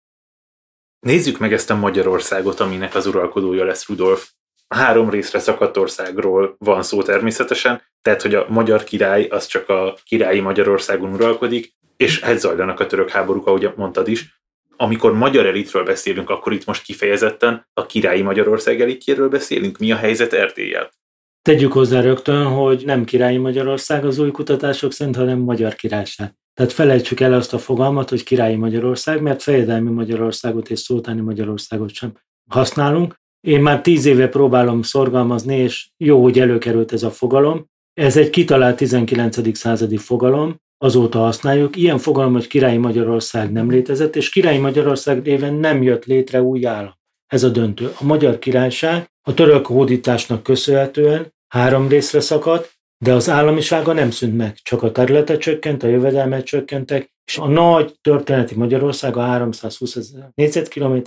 Nézzük meg ezt a Magyarországot, aminek az uralkodója lesz Rudolf. A három részre szakadt országról van szó természetesen, tehát hogy a magyar király az csak a királyi Magyarországon uralkodik, és hát zajlanak a török háborúk, ahogy mondtad is. Amikor magyar elitről beszélünk, akkor itt most kifejezetten a királyi Magyarország elitjéről beszélünk. Mi a helyzet Erdéllyel? Tegyük hozzá rögtön, hogy nem királyi Magyarország az új kutatások szerint, hanem magyar királyság. Tehát felejtsük el azt a fogalmat, hogy királyi Magyarország, mert fejedelmi Magyarországot és szultáni Magyarországot sem használunk. Én már tíz éve próbálom szorgalmazni, és jó, hogy előkerült ez a fogalom. Ez egy kitalált tizenkilencedik századi fogalom, azóta használjuk. Ilyen fogalom, hogy királyi Magyarország nem létezett, és királyi Magyarország révén nem jött létre új állam. Ez a döntő. A magyar királyság a török hódításnak köszönhetően három részre szakadt, de az államisága nem szűnt meg, csak a területe csökkent, a jövedelmek csökkentek, és a nagy történeti Magyarország, a háromszázhúsz ezer négyzetkilométeres,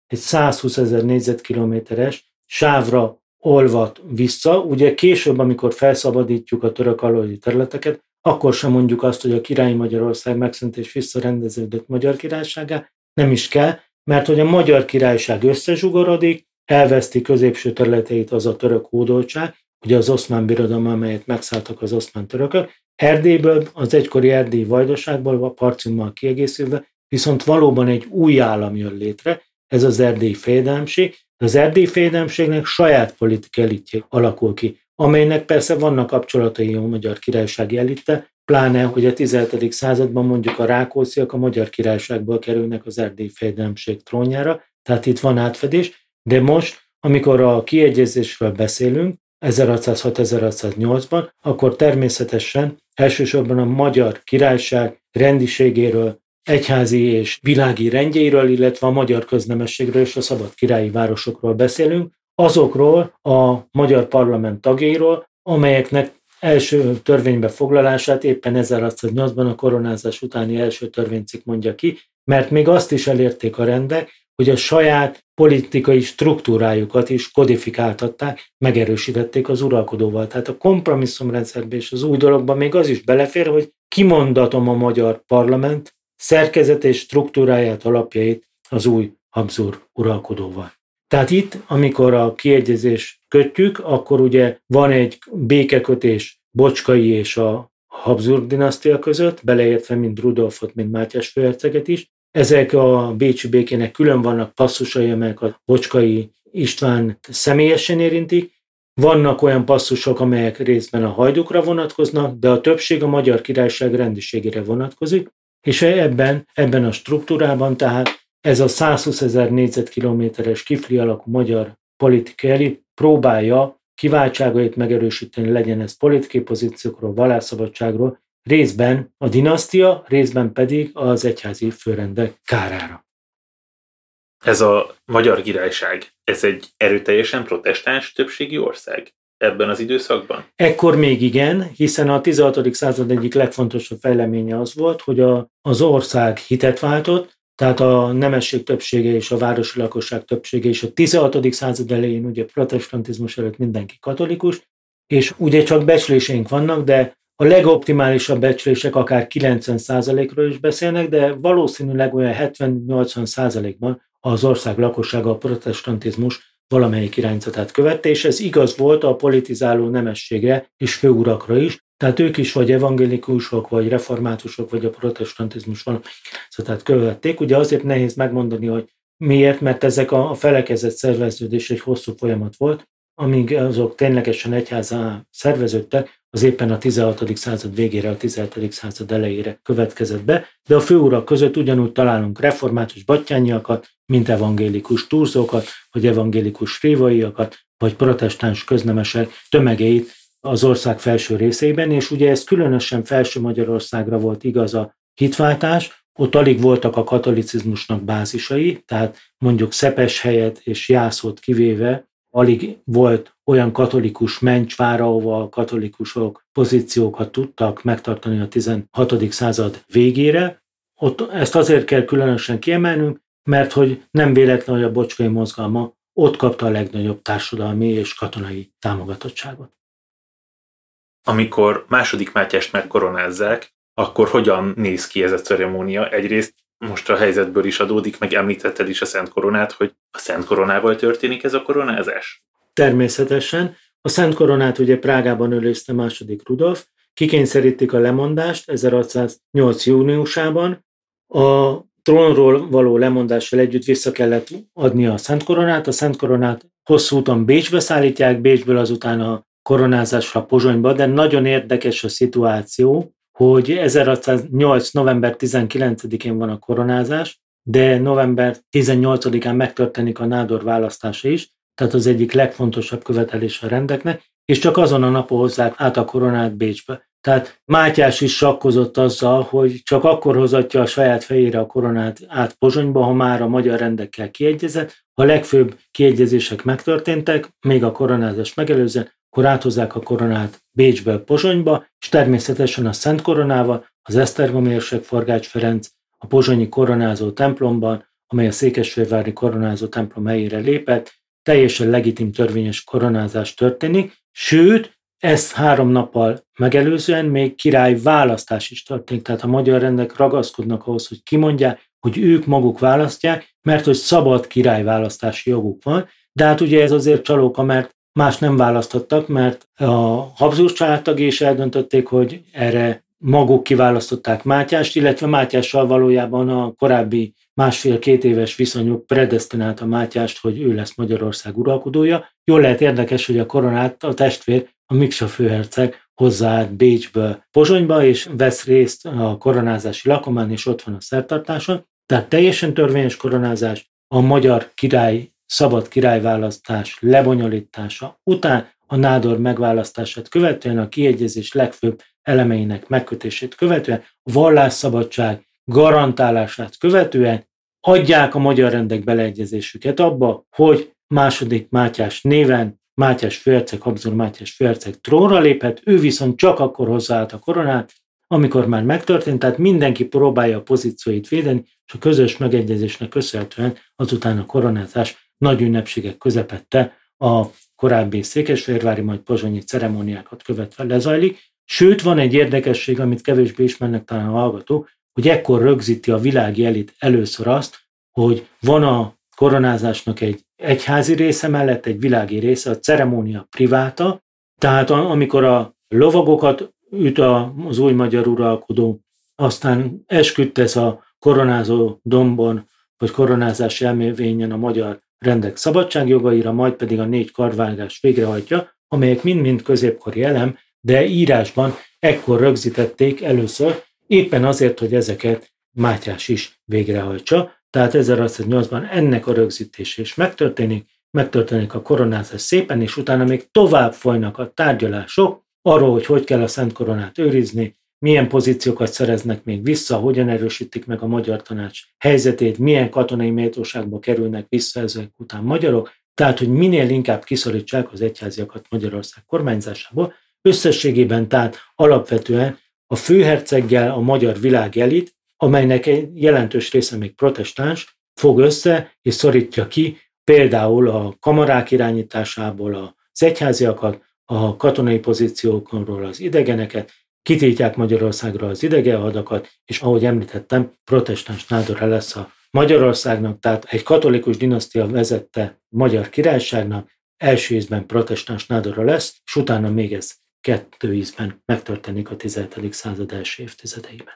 egy százhúszezer négyzetkilométeres sávra olvad vissza. Ugye később, amikor felszabadítjuk a török alóli területeket, akkor sem mondjuk azt, hogy a királyi Magyarország megszűnt és visszarendeződött Magyar Királysággá, nem is kell, mert hogy a Magyar Királyság összezsugorodik, elveszti középső területeit az a török hódoltság, ugye az oszmán birodalom, amelyet megszálltak az oszmán törökök, Erdélyből, az egykori erdélyi vajdaságból, a Partiummal kiegészülve, viszont valóban egy új állam jön létre, ez az erdélyi fejedelemség. Az erdélyi fejedelemségnek saját politikai elitje alakul ki, amelynek persze vannak kapcsolatai a Magyar Királysági elittel, pláne, hogy a tizenhetedik században mondjuk a Rákócziak a Magyar Királyságból kerülnek az erdélyi fejedelemség trónjára, tehát itt van átfedés, de most, amikor a kiegyezésről beszélünk, ezerhatszázhat ezerhatszáznyolcban, akkor természetesen elsősorban a Magyar Királyság rendiségéről, egyházi és világi rendjeiről, illetve a magyar köznemességről és a szabad királyi városokról beszélünk, azokról a magyar parlament tagjairól, amelyeknek első törvénybe foglalását éppen ezerhatszáznyolcban a koronázás utáni első törvénycikk mondja ki, mert még azt is elérték a rendek, hogy a saját politikai struktúrájukat is kodifikáltatták, megerősítették az uralkodóval. Tehát a kompromisszumrendszerbe és az új dologban még az is belefér, hogy kimondatom a magyar parlament szerkezet és struktúráját, alapjait az új Habsburg uralkodóval. Tehát itt, amikor a kiegyezést kötjük, akkor ugye van egy békekötés Bocskai és a Habsburg dinasztia között, beleértve mind Rudolfot, mind Mátyás főherceget is. Ezek a bécsi békének külön vannak passzusai, amelyek a Bocskai István személyesen érintik. Vannak olyan passzusok, amelyek részben a hajdukra vonatkoznak, de a többség a Magyar Királyság rendiségére vonatkozik, és ebben, ebben a struktúrában tehát ez a százhúszezer négyzetkilométeres kifli alakú magyar politikai elit próbálja kiváltságait megerősíteni, legyen ez politikai pozíciókról, vallásszabadságról, részben a dinasztia, részben pedig az egyházi főrendek kárára. Ez a Magyar Királyság, ez egy erőteljesen protestáns többségi ország ebben az időszakban? Ekkor még igen, hiszen a tizenhatodik század egyik legfontosabb fejleménye az volt, hogy a, az ország hitet váltott, tehát a nemesség többsége és a városi lakosság többsége és a tizenhatodik század elején ugye protestantizmus előtt mindenki katolikus, és ugye csak becsléseink vannak, de a legoptimálisabb becslések akár kilencven százalékról is beszélnek, de valószínűleg olyan hetven-nyolcvan százalékban az ország lakossága a protestantizmus valamelyik irányzatát követte, és ez igaz volt a politizáló nemességre és főurakra is, tehát ők is vagy evangélikusok, vagy reformátusok, vagy a protestantizmus valamelyik irányzatát követték. Ugye azért nehéz megmondani, hogy miért, mert ezek a felekezett szerveződés egy hosszú folyamat volt, amíg azok ténylegesen egyházá szerveződtek, az éppen a tizenhatodik század végére, a tizenhetedik század elejére következett be, de a főurak között ugyanúgy találunk református battyányiakat, mint evangélikus turzókat, vagy evangélikus rívaiakat, vagy protestáns köznemesek tömegeit az ország felső részében, és ugye ez különösen felső Magyarországra volt igaz a hitváltás, ott alig voltak a katolicizmusnak bázisai, tehát mondjuk Szepeshelyet és Jászót kivéve alig volt olyan katolikus mencsvár, ahova a katolikusok pozíciókat tudtak megtartani a tizenhatodik század végére. Ott ezt azért kell különösen kiemelnünk, mert hogy nem véletlen, hogy a Bocskai mozgalma ott kapta a legnagyobb társadalmi és katonai támogatottságot. Amikor második Mátyást megkoronázzák, akkor hogyan néz ki ez a ceremónia? Egyrészt most a helyzetből is adódik, meg említetted is a Szent Koronát, hogy a Szent Koronával történik ez a koronázás? Természetesen. A Szent Koronát ugye Prágában őrizte második Rudolf, kikényszerítik a lemondást ezerhatszáznyolc júniusában. A trónról való lemondással együtt vissza kellett adni a Szent Koronát. A Szent Koronát hosszú úton Bécsbe szállítják, Bécsből azután a koronázásra Pozsonyba, de nagyon érdekes a szituáció, hogy ezerhatszáznyolc november tizenkilencedikén van a koronázás, de november tizennyolcadikán megtörténik a nádor választása is, tehát az egyik legfontosabb követelés a rendeknek, és csak azon a napon hozzák át a koronát Bécsbe. Tehát Mátyás is sakkozott azzal, hogy csak akkor hozatja a saját fejére a koronát át Pozsonyba, ha már a magyar rendekkel kiegyezett. A legfőbb kiegyezések megtörténtek, még a koronázás megelőzően, akkor áthozzák a koronát Bécsből Pozsonyba, és természetesen a Szent Koronával, az esztergomi érsek Forgács Ferenc, a pozsonyi koronázó templomban, amely a székesfehérvári koronázó templom helyére lépett, teljesen legitim törvényes koronázás történik, sőt, ezt három nappal megelőzően még király választás is történik, tehát a magyar rendek ragaszkodnak ahhoz, hogy kimondják, hogy ők maguk választják, mert hogy szabad királyválasztási joguk van, de hát ugye ez azért csalóka, mert más nem választottak, mert a Habsburg családtagjai is eldöntötték, hogy erre maguk kiválasztották Mátyást, illetve Mátyással valójában a korábbi másfél-két éves viszonyuk predesztinálta Mátyást, hogy ő lesz Magyarország uralkodója. Jól lehet érdekes, hogy a koronát a testvér, a Miksa főherceg hozzáállt Bécsből Pozsonyba, és vesz részt a koronázási lakomán, és ott van a szertartáson. Tehát teljesen törvényes koronázás, a magyar király, szabad királyválasztás lebonyolítása után, a nádor megválasztását követően, a kiegyezés legfőbb elemeinek megkötését követően, a vallásszabadság garantálását követően adják a magyar rendek beleegyezésüket abba, hogy második Mátyás néven Mátyás főherceg, Habsburg Mátyás főherceg trónra léphet, ő viszont csak akkor hozzáállt a koronát, amikor már megtörtént, tehát mindenki próbálja a pozícióit védeni, és a közös megegyezésnek köszönhetően azután a koronázás nagy ünnepségek közepette a korábbi székesfehérvári, majd pozsonyi ceremóniákat követve lezajlik. Sőt, van egy érdekesség, amit kevésbé ismernek talán a hallgató, hogy ekkor rögzíti a világi elit először azt, hogy van a koronázásnak egy egyházi része mellett egy világi része, a ceremónia priváta, tehát amikor a lovagokat üt az új magyar uralkodó, aztán esküdtesz a koronázó dombon, vagy koronázási elmélvényen a magyar rendek szabadságjogaira, majd pedig a négy karvágás végrehajtja, amelyek mind-mind középkori elem, de írásban ekkor rögzítették először, éppen azért, hogy ezeket Mátyás is végrehajtsa. Tehát ezerhatszáznyolcban ennek a rögzítése is megtörténik, megtörténik a koronázás szépen, és utána még tovább folynak a tárgyalások arról, hogy hogy kell a Szent Koronát őrizni, milyen pozíciókat szereznek még vissza, hogyan erősítik meg a Magyar Tanács helyzetét, milyen katonai méltóságba kerülnek vissza ezek után magyarok, tehát hogy minél inkább kiszorítsák az egyháziakat Magyarország kormányzásából. Összességében tehát alapvetően a főherceggel a magyar világelit, amelynek egy jelentős része még protestáns, fog össze és szorítja ki például a kamarák irányításából az egyháziakat, a katonai pozíciókról az idegeneket, kitiltják Magyarországra az idegenhadakat, és ahogy említettem, protestáns nádora lesz a Magyarországnak, tehát egy katolikus dinasztia vezette Magyar Királyságnak, első ízben protestáns nádora lesz, és utána még ez kettő ízben megtörténik a tizenhetedik század első évtizedeiben.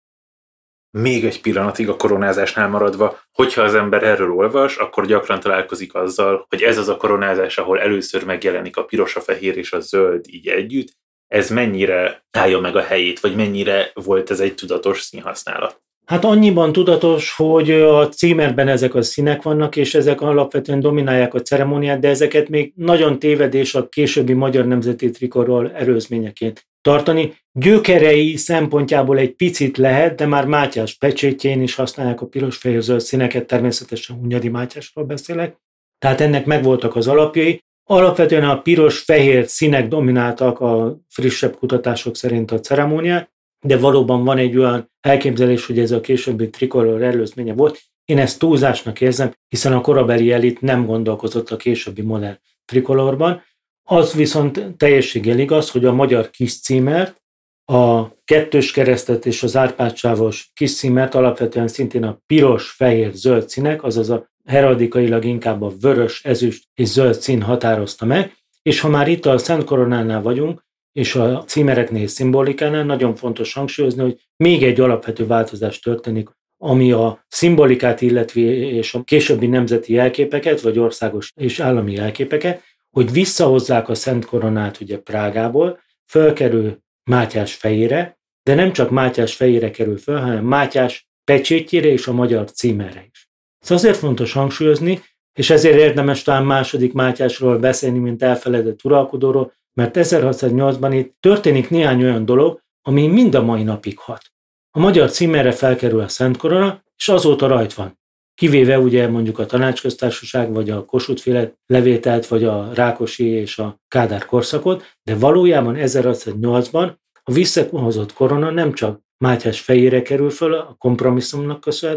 Még egy pillanatig a koronázásnál maradva, hogyha az ember erről olvas, akkor gyakran találkozik azzal, hogy ez az a koronázás, ahol először megjelenik a piros, a fehér és a zöld így együtt, ez mennyire állja meg a helyét, vagy mennyire volt ez egy tudatos színhasználat? Hát annyiban tudatos, hogy a címerben ezek a színek vannak, és ezek alapvetően dominálják a ceremóniát, de ezeket még nagyon tévedés a későbbi magyar nemzeti trikorról erőzményeként tartani. Gyökerei szempontjából egy picit lehet, de már Mátyás pecsétjén is használják a piros-fehér-zöld színeket, természetesen Hunyadi Mátyásról beszélek, tehát ennek megvoltak az alapjai. Alapvetően a piros-fehér színek domináltak a frissebb kutatások szerint a ceremóniát, de valóban van egy olyan elképzelés, hogy ez a későbbi trikolor előzménye volt. Én ezt túlzásnak érzem, hiszen a korabeli elit nem gondolkozott a későbbi modern trikolorban. Az viszont teljességgel igaz, hogy a magyar kiscímert, a kettős keresztet és az árpádsávos kiscímert alapvetően szintén a piros, fehér, zöld színek, azaz a heraldikailag inkább a vörös, ezüst és zöld szín határozta meg, és ha már itt a Szent Koronánál vagyunk, és a címereknél és szimbolikánál nagyon fontos hangsúlyozni, hogy még egy alapvető változás történik, ami a szimbolikát illeti és a későbbi nemzeti jelképeket, vagy országos és állami jelképeket, hogy visszahozzák a Szent Koronát ugye Prágából, fölkerül Mátyás fejére, de nem csak Mátyás fejére kerül föl, hanem Mátyás pecsétjére és a magyar címerre is. Ez azért fontos hangsúlyozni, és ezért érdemes talán második Mátyásról beszélni, mint elfeledett uralkodóról, mert ezerhatszáznyolcban itt történik néhány olyan dolog, ami mind a mai napig hat. A magyar címerre felkerül a Szent Korona, és azóta rajt van. Kivéve ugye mondjuk a Tanácsköztársaság, vagy a Kossuth-féle levételt, vagy a Rákosi és a Kádár korszakot, de valójában ezerhatszáznyolcban a visszahozott korona nem csak Mátyás fejére kerül föl a kompromisszumnak köszönhetően,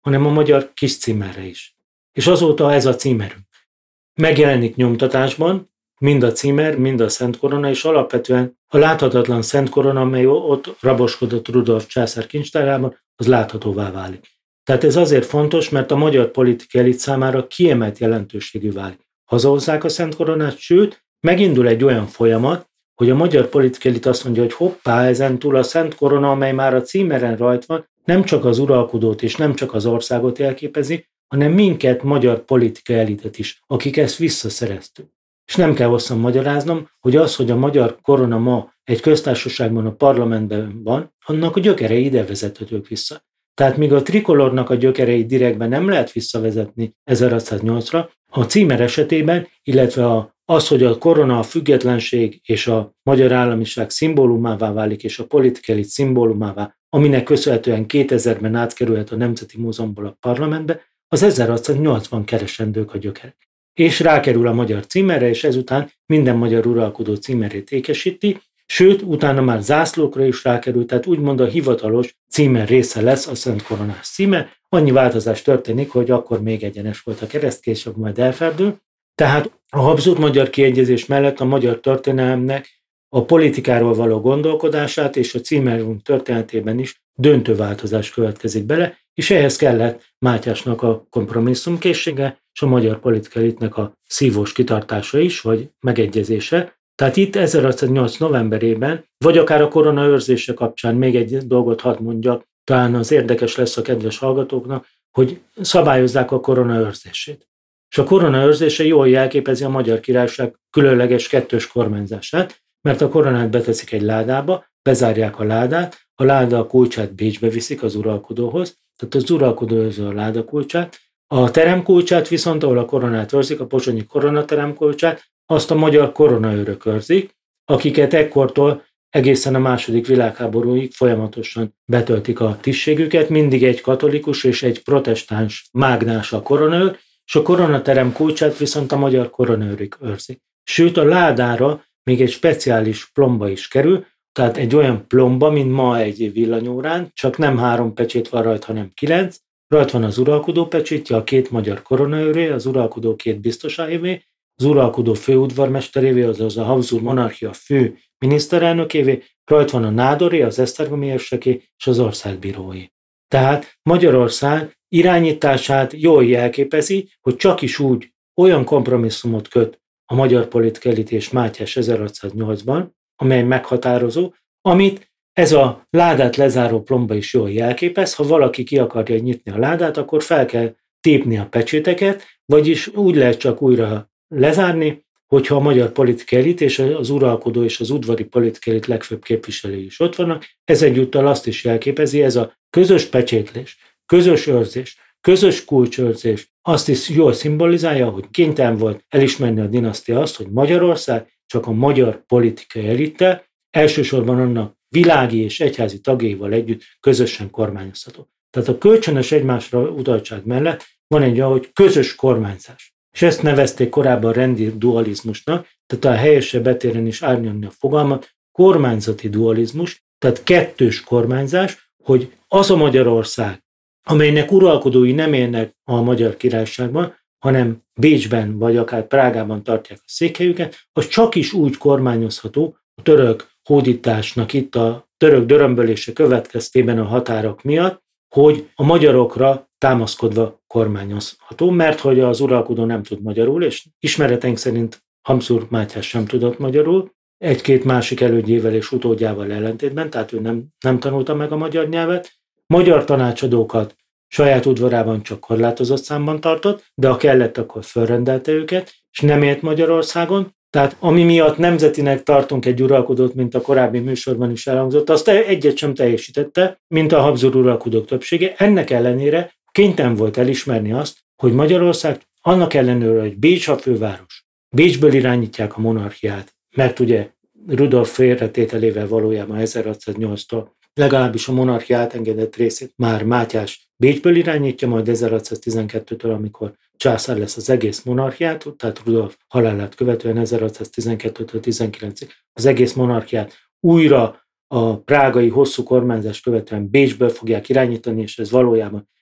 hanem a magyar kis címerre is. És azóta ez a címerünk. Megjelenik nyomtatásban, mind a címer, mind a Szent Korona, és alapvetően a láthatatlan Szent Korona, amely ott raboskodott Rudolf császár kincstárában, az láthatóvá válik. Tehát ez azért fontos, mert a magyar politikai elit számára kiemelt jelentőségű válik. Hazahozzák a Szent Koronát, sőt, megindul egy olyan folyamat, hogy a magyar politikai elit azt mondja, hogy hoppá, ezentúl a Szent Korona, amely már a címeren rajt van, nem csak az uralkodót és nem csak az országot jelképezi, hanem minket, magyar politikai elitet is, akik ezt visszaszereztük. És nem kell hosszan magyaráznom, hogy az, hogy a magyar korona ma egy köztársaságban, a parlamentben van, annak a gyökerei ide vezethetők vissza. Tehát míg a trikolornak a gyökerei direktben nem lehet visszavezetni ezerhatszáznyolcra, a címer esetében, illetve az, hogy a korona, a függetlenség és a magyar államiság szimbólumává válik, és a politikai elit szimbólumává, aminek köszönhetően kétezerben átkerülhet a Nemzeti Múzeumból a parlamentbe, az ezerhatszáznyolcban keresendők a gyökerek. És rákerül a magyar címerre, és ezután minden magyar uralkodó címerét ékesíti, sőt, utána már zászlókra is rákerül, tehát úgymond a hivatalos címer része lesz a Szent Koronás címe. Annyi változás történik, hogy akkor még egyenes volt a kereszt, később majd elferdül. Tehát a Habsburg-magyar kiegyezés mellett a magyar történelemnek a politikáról való gondolkodását és a címerünk történetében is döntő változás következik bele, és ehhez kellett Mátyásnak a kompromisszumkészsége és a magyar politikai elitnek a szívós kitartása is, vagy megegyezése. Tehát itt ezerhatszáznyolc novemberében, vagy akár a korona őrzése kapcsán még egy dolgot hadd mondjak, talán az érdekes lesz a kedves hallgatóknak, hogy szabályozzák a korona őrzését. És a korona őrzése jól jelképezi a Magyar Királyság különleges kettős kormányzását, mert a koronát beteszik egy ládába, bezárják a ládát, a láda kulcsát Bécsbe viszik az uralkodóhoz, tehát az uralkodó őrzi a láda kulcsát, a teremkulcsát viszont, ahol a koronát őrzik, a pozsonyi koronaterem kulcsát, azt a magyar koronaőrök őrzik, akiket ekkortól egészen a második világháborúig folyamatosan betöltik a tisztségüket, mindig egy katolikus és egy protestáns mágnás a koronaőr, és a koronaterem kulcsát viszont a magyar koronaőrök őrzik. Sőt, a ládára még egy speciális plomba is kerül, tehát egy olyan plomba, mint ma egy villanyórán, csak nem három pecsét van rajta, hanem kilenc. Rajt van az uralkodó pecsétje, a két magyar koronaőré, az uralkodó két biztosáévé, az uralkodó főudvarmesterévé, azaz a Habsburg monarchia fő miniszterelnökévé, rajt van a nádoré, az esztergomi érseké és az országbírói. Tehát Magyarország irányítását jól jelképezi, hogy csak is úgy olyan kompromisszumot köt a magyar politikai elit és Mátyás ezerhatszáznyolcban, amely meghatározó, amit ez a ládát lezáró plomba is jól jelképez. Ha valaki ki akarja nyitni a ládát, akkor fel kell tépni a pecséteket, vagyis úgy lehet csak újra lezárni, hogyha a magyar politikai elit és az uralkodó és az udvari politikai elit legfőbb képviselői is ott vannak. Ez egyúttal azt is jelképezi, ez a közös pecsétlés, közös őrzés, közös kulcsőrzés, azt is jól szimbolizálja, hogy kénytelen volt elismerni a dinasztia azt, hogy Magyarország csak a magyar politikai elittel, elsősorban annak világi és egyházi tagjaival együtt közösen kormányozható. Tehát a kölcsönös egymásra utaltság mellett van egy olyan, hogy közös kormányzás. És ezt nevezték korábban rendi dualizmusnak, tehát a helyesebb betéren is árnyalni a fogalmat, kormányzati dualizmus, tehát kettős kormányzás, hogy az a Magyarország, amelynek uralkodói nem élnek a Magyar Királyságban, hanem Bécsben vagy akár Prágában tartják a székhelyüket, az csak is úgy kormányozható a török hódításnak itt a török dörömbölése következtében a határok miatt, hogy a magyarokra támaszkodva kormányozható, mert hogy az uralkodó nem tud magyarul, és ismereteink szerint Habsburg Mátyás sem tudott magyarul, egy-két másik elődjével és utódjával ellentétben, tehát ő nem, nem tanulta meg a magyar nyelvet. Magyar tanácsadókat saját udvarában csak korlátozott számban tartott, de ha kellett, akkor fölrendelte őket, és nem élt Magyarországon. Tehát ami miatt nemzetinek tartunk egy uralkodót, mint a korábbi műsorban is elhangzott, azt egyet sem teljesítette, mint a Habsburg uralkodók többsége. Ennek ellenére kénytelen volt elismerni azt, hogy Magyarország annak ellenére, hogy Bécs a főváros, Bécsből irányítják a monarchiát, mert ugye Rudolf félretételével valójában ezerhatszáznyolctól legalábbis a monarchia átengedett részét már Mátyás Bécsből irányítja, majd ezerhatszáztizenkettőtől, amikor császár lesz az egész monarchiát, tehát Rudolf halálát követően ezerhatszáztizenkettőtől tizenkilencig az egész monarchiát újra a prágai hosszú kormányzás követően Bécsből fogják irányítani, és ez valójában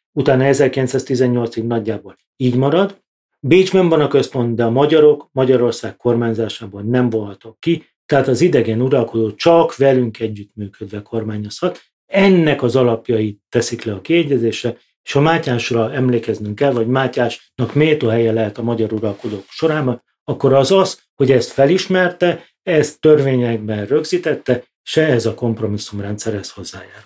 utána ezerkilencszáztizennyolcig nagyjából így marad. Bécsben van a központ, de a magyarok Magyarország kormányzásában nem vonhatók ki, tehát az idegen uralkodó csak velünk együttműködve kormányozhat. Ennek az alapjait teszik le a kiegyezésre, és ha Mátyásra emlékeznünk kell, vagy Mátyásnak méltó helye lehet a magyar uralkodók sorában, akkor az az, hogy ezt felismerte, ezt törvényekben rögzítette, és ez a kompromisszumrendszerhez hozzájárul.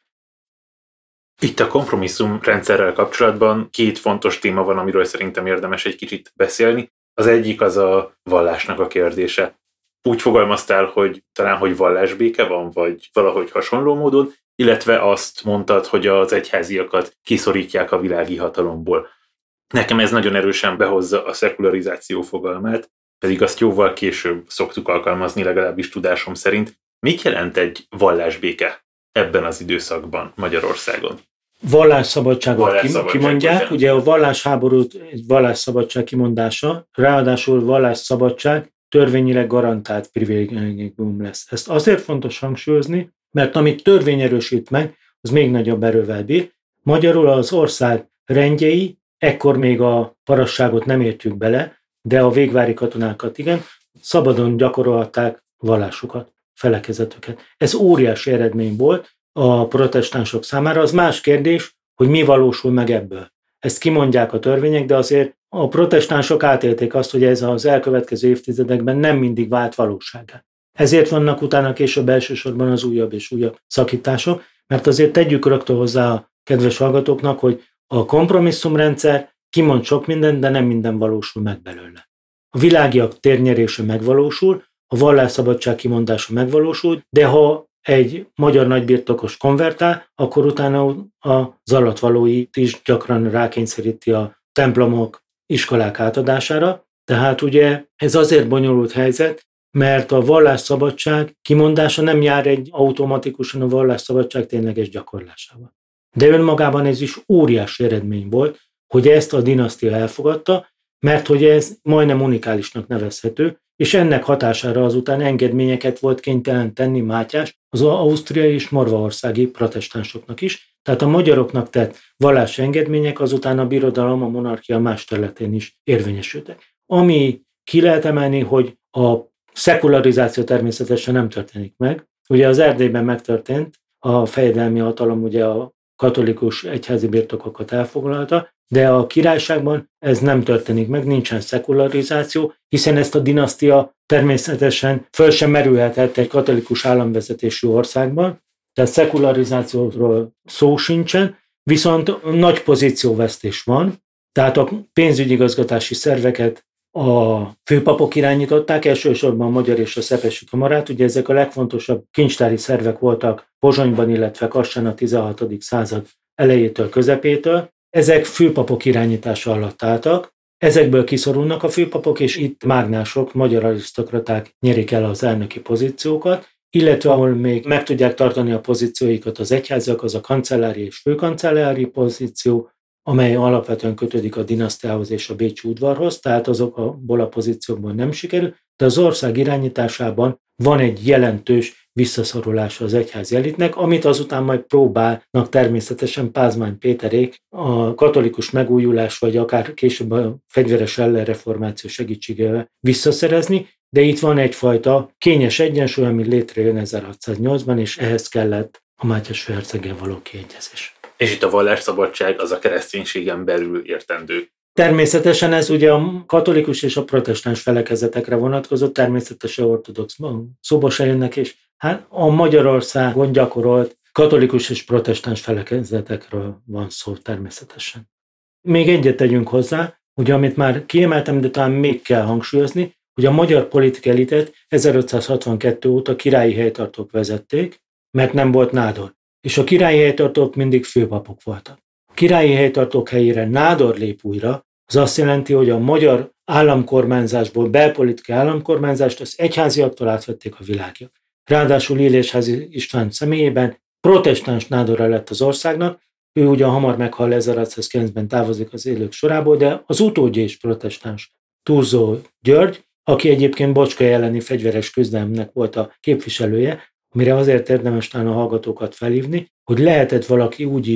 Itt a kompromisszumrendszerrel kapcsolatban két fontos téma van, amiről szerintem érdemes egy kicsit beszélni. Az egyik az a vallásnak a kérdése. Úgy fogalmaztál, hogy talán, hogy vallásbéke van, vagy valahogy hasonló módon, illetve azt mondtad, hogy az egyháziakat kiszorítják a világi hatalomból. Nekem ez nagyon erősen behozza a szekularizáció fogalmát, pedig azt jóval később szoktuk alkalmazni, legalábbis tudásom szerint. Mit jelent egy vallásbéke ebben az időszakban Magyarországon? Vallásszabadságot Vallásszabadság, kimondják, bocsánat. ugye a vallásháborút egy vallásszabadság kimondása, ráadásul vallásszabadság törvényileg garantált privilégium lesz. Ezt azért fontos hangsúlyozni, mert amit törvény erősít meg, az még nagyobb erővel bír. Magyarul az ország rendjei, ekkor még a parasságot nem értjük bele, de a végvári katonákat igen, szabadon gyakorolták vallásukat, felekezetüket. Ez óriási eredmény volt a protestánsok számára. Az más kérdés, hogy mi valósul meg ebből. Ezt kimondják a törvények, de azért a protestánsok átélték azt, hogy ez az elkövetkező évtizedekben nem mindig vált valósággá. Ezért vannak utána később elsősorban az újabb és újabb szakítások, mert azért tegyük rögtön hozzá a kedves hallgatóknak, hogy a kompromisszumrendszer kimond sok mindent, de nem minden valósul meg belőle. A világiak térnyerése megvalósul, a vallásszabadság kimondása megvalósul, de ha egy magyar nagybirtokos konvertál, akkor utána az alattvalóit is gyakran rákényszeríti a templomok, iskolák átadására. Tehát ugye ez azért bonyolult helyzet, mert a vallásszabadság kimondása nem jár egy automatikusan a vallásszabadság tényleges gyakorlásával. De önmagában ez is óriási eredmény volt, hogy ezt a dinasztia elfogadta, mert hogy ez majdnem unikálisnak nevezhető, és ennek hatására azután engedményeket volt kénytelen tenni Mátyás az ausztriai és morvaországi protestánsoknak is, tehát a magyaroknak tett vallási engedmények azután a birodalom, a monarchia más területén is érvényesültek. Ami ki lehet emelni, hogy a szekularizáció természetesen nem történik meg. Ugye az Erdélyben megtörtént, a fejedelmi hatalom ugye a katolikus egyházi birtokokat elfoglalta, de a királyságban ez nem történik meg, nincsen szekularizáció, hiszen ezt a dinasztia természetesen föl sem merülhetett egy katolikus államvezetésű országban, tehát szekularizációról szó sincsen, viszont nagy pozícióvesztés van, tehát a pénzügyigazgatási szerveket a főpapok irányították, elsősorban a magyar és a szepesi kamarát, ugye ezek a legfontosabb kincstári szervek voltak Pozsonyban, illetve Kassán a tizenhatodik század elejétől, közepétől. Ezek főpapok irányítása alatt álltak, ezekből kiszorulnak a főpapok, és itt mágnások, magyar arisztokraták nyerik el az elnöki pozíciókat, illetve ahol még meg tudják tartani a pozícióikat az egyháziak, az a kancellári és főkancellári pozíció, amely alapvetően kötődik a dinasztiához és a bécsi udvarhoz, tehát azokból a pozíciókból nem sikerül, de az ország irányításában van egy jelentős visszaszorulása az egyházi elitnek, amit azután majd próbálnak természetesen Pázmány Péterék a katolikus megújulás, vagy akár később a fegyveres ellenreformáció segítségével visszaszerezni, de itt van egyfajta kényes egyensúly, ami létrejön ezerhatszáznyolcban, és ehhez kellett a Mátyás főherceggel való kiegyezés. És itt a vallásszabadság az a kereszténységen belül értendő. Természetesen ez ugye a katolikus és a protestáns felekezetekre vonatkozott, természetesen ortodoxban szóba se jönnek, és hát a Magyarországon gyakorolt katolikus és protestáns felekezetekről van szó természetesen. Még egyet tegyünk hozzá, ugye amit már kiemeltem, de talán még kell hangsúlyozni, hogy a magyar politikai elitet ezerötszázhatvankettő óta királyi helytartók vezették, mert nem volt nádor. És a királyi helytartók mindig főpapok voltak. A királyi helytartók helyére nádor lép újra, az azt jelenti, hogy a magyar államkormányzásból belpolitikai államkormányzást az egyháziaktól átvették a világiak. Ráadásul Illésházy István személyében protestáns nádora lett az országnak, ő ugyan hamar meghal, ezerhatszázkilencben távozik az élők sorából, de az utódja is protestáns, Thurzó György, aki egyébként Bocskay elleni fegyveres küzdelemnek volt a képviselője, amire azért érdemes talán a hallgatókat felhívni, hogy lehetett valaki úgy is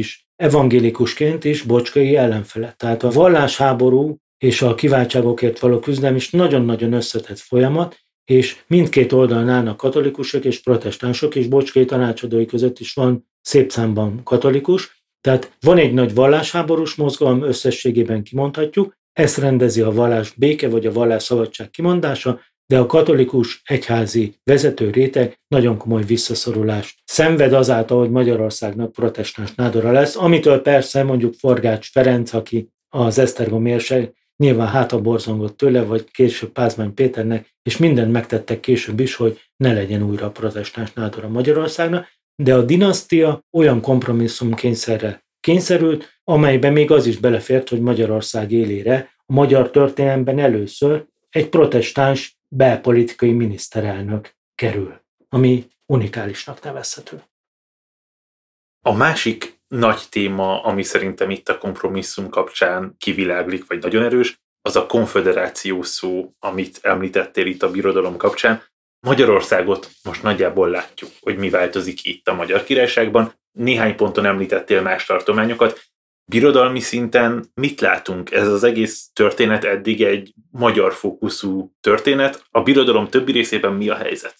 evangélikusként is Bocskai ellenfele. Tehát a vallásháború és a kiváltságokért való küzdelem is nagyon-nagyon összetett folyamat, és mindkét oldalon állnak katolikusok és protestánsok, és Bocskai tanácsadói között is van szép számban katolikus. Tehát van egy nagy vallásháborús mozgalom, összességében kimondhatjuk, ezt rendezi a vallás béke vagy a vallás szabadság kimondása, de a katolikus egyházi vezető réteg nagyon komoly visszaszorulást szenved azáltal, hogy Magyarországnak protestáns nádora lesz, amitől persze mondjuk Forgács Ferenc, aki az esztergomi érsek, nyilván hátra borzongott tőle, vagy később Pázmány Péternek, és mindent megtettek később is, hogy ne legyen újra protestáns nádora Magyarországnak, de a dinasztia olyan kompromisszumkényszerre kényszerült, amelyben még az is belefért, hogy Magyarország élére a magyar történelemben először egy protestáns belpolitikai miniszterelnök kerül, ami unikálisnak nevezhető. A másik nagy téma, ami szerintem itt a kompromisszum kapcsán kiviláglik, vagy nagyon erős, az a konföderáció szó, amit említettél itt a birodalom kapcsán. Magyarországot most nagyjából látjuk, hogy mi változik itt a Magyar Királyságban. Néhány ponton említettél más tartományokat. Birodalmi szinten mit látunk? Ez az egész történet eddig egy magyar fókuszú történet. A birodalom többi részében mi a helyzet?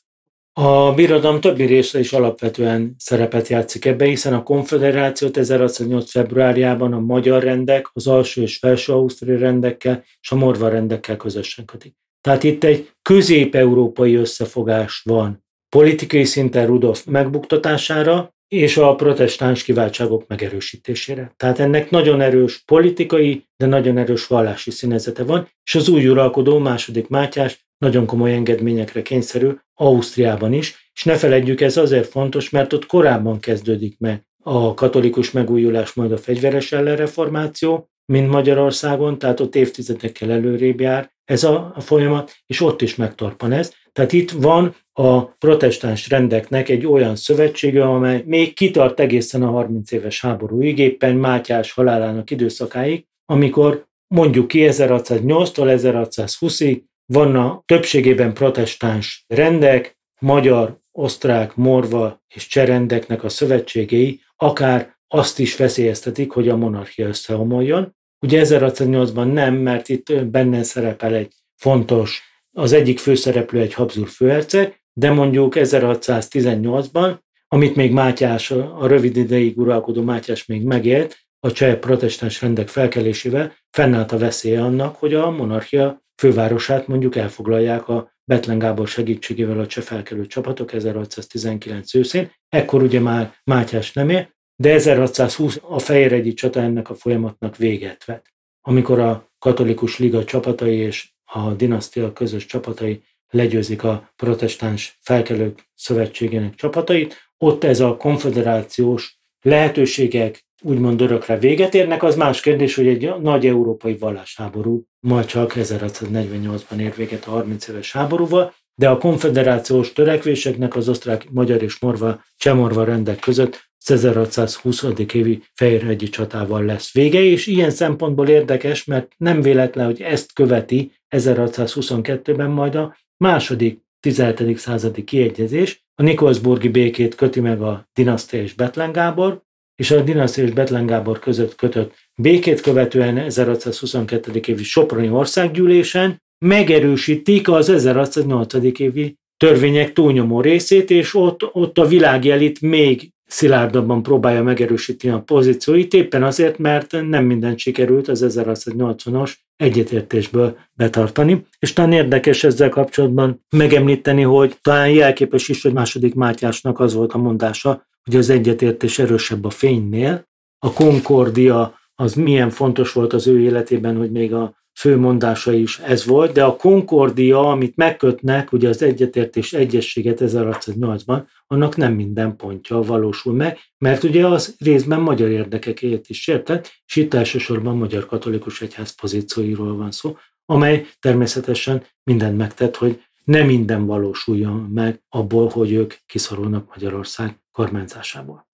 A birodalom többi része is alapvetően szerepet játszik ebbe, hiszen a konföderációt ezerhatszáznyolc februárjában a magyar rendek, az alsó és felső ausztri rendekkel és a morva rendekkel közösen kötik. Tehát itt egy közép-európai összefogás van politikai szinten Rudolf megbuktatására és a protestáns kiváltságok megerősítésére. Tehát ennek nagyon erős politikai, de nagyon erős vallási színezete van, és az új uralkodó második Mátyás nagyon komoly engedményekre kényszerül Ausztriában is, és ne feledjük, ez azért fontos, mert ott korábban kezdődik meg a katolikus megújulás, majd a fegyveres ellenreformáció, mint Magyarországon, tehát ott évtizedekkel előrébb jár ez a folyamat, és ott is megtorpan ez. Tehát itt van a protestáns rendeknek egy olyan szövetsége, amely még kitart egészen a harminc éves háborúig, éppen Mátyás halálának időszakáig, amikor mondjuk ki ezerhatszáznyolctól ezerhatszázhúszig vannak többségében protestáns rendek, magyar, osztrák, morva és cseh rendeknek a szövetségei akár azt is veszélyeztetik, hogy a monarchia összeomoljon. Ugye ezerhatszáznyolcban nem, mert itt benne szerepel egy fontos, az egyik főszereplő egy Habsburg főherceg, de mondjuk ezerhatszáztizennyolcban, amit még Mátyás, a rövid ideig uralkodó Mátyás még megélt, a cseh protestáns rendek felkelésével fennállt a veszélye annak, hogy a monarchia fővárosát mondjuk elfoglalják a Bethlen Gábor segítségével a cseh felkelő csapatok ezerhatszáztizenkilenc őszén. Ekkor ugye már Mátyás nem él, de ezerhatszázhúsz a Fejérhegyi csata ennek a folyamatnak véget vet. Amikor a katolikus liga csapatai és a dinasztia közös csapatai legyőzik a protestáns felkelők szövetségének csapatait, ott ez a konföderációs lehetőségek úgymond örökre véget érnek, az más kérdés, hogy egy nagy európai vallásháború majd csak ezerhatszáznegyvennyolcban ér véget a harminc éves háborúval, de a konföderációs törekvéseknek az osztrák, magyar és morva, cseh-morva rendek között ezerhatszázhúsz. évi Fejérhegyi csatával lesz vége, és ilyen szempontból érdekes, mert nem véletlen, hogy ezt követi ezerhatszázhuszonkettőben majd a második tizenhetedik századi kiegyezés. A Nikolsburgi békét köti meg a dinasztia és Bethlen Gábor, és a dinasztia és Bethlen Gábor között kötött békét követően ezerhatszázhuszonkettő. évi Soproni országgyűlésen megerősítik az ezerhatszáznyolc. évi törvények túlnyomó részét, és ott, ott a világi elit még szilárdabban próbálja megerősíteni a pozícióit, éppen azért, mert nem mindent sikerült az ezerhatszáznyolcvanas egyetértésből betartani. És talán érdekes ezzel kapcsolatban megemlíteni, hogy talán jelképes is, hogy második Mátyásnak az volt a mondása, hogy az egyetértés erősebb a fénynél. A konkordia az milyen fontos volt az ő életében, hogy még a fő mondása is ez volt, de a konkordia, amit megkötnek, ugye az egyetértés egyességet ezerhatszáznyolcban, annak nem minden pontja valósul meg, mert ugye az részben magyar érdekeket is sértett, és itt elsősorban magyar katolikus egyház pozícióiról van szó, amely természetesen mindent megtett, hogy ne minden valósuljon meg abból, hogy ők kiszorulnak Magyarország kormányzásából.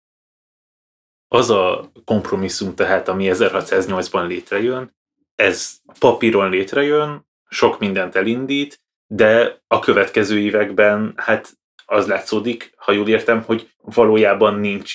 Az a kompromisszum tehát, ami ezerhatszáznyolcban létrejön, ez papíron létrejön, sok mindent elindít, de a következő években hát az látszódik, ha jól értem, hogy valójában nincs itt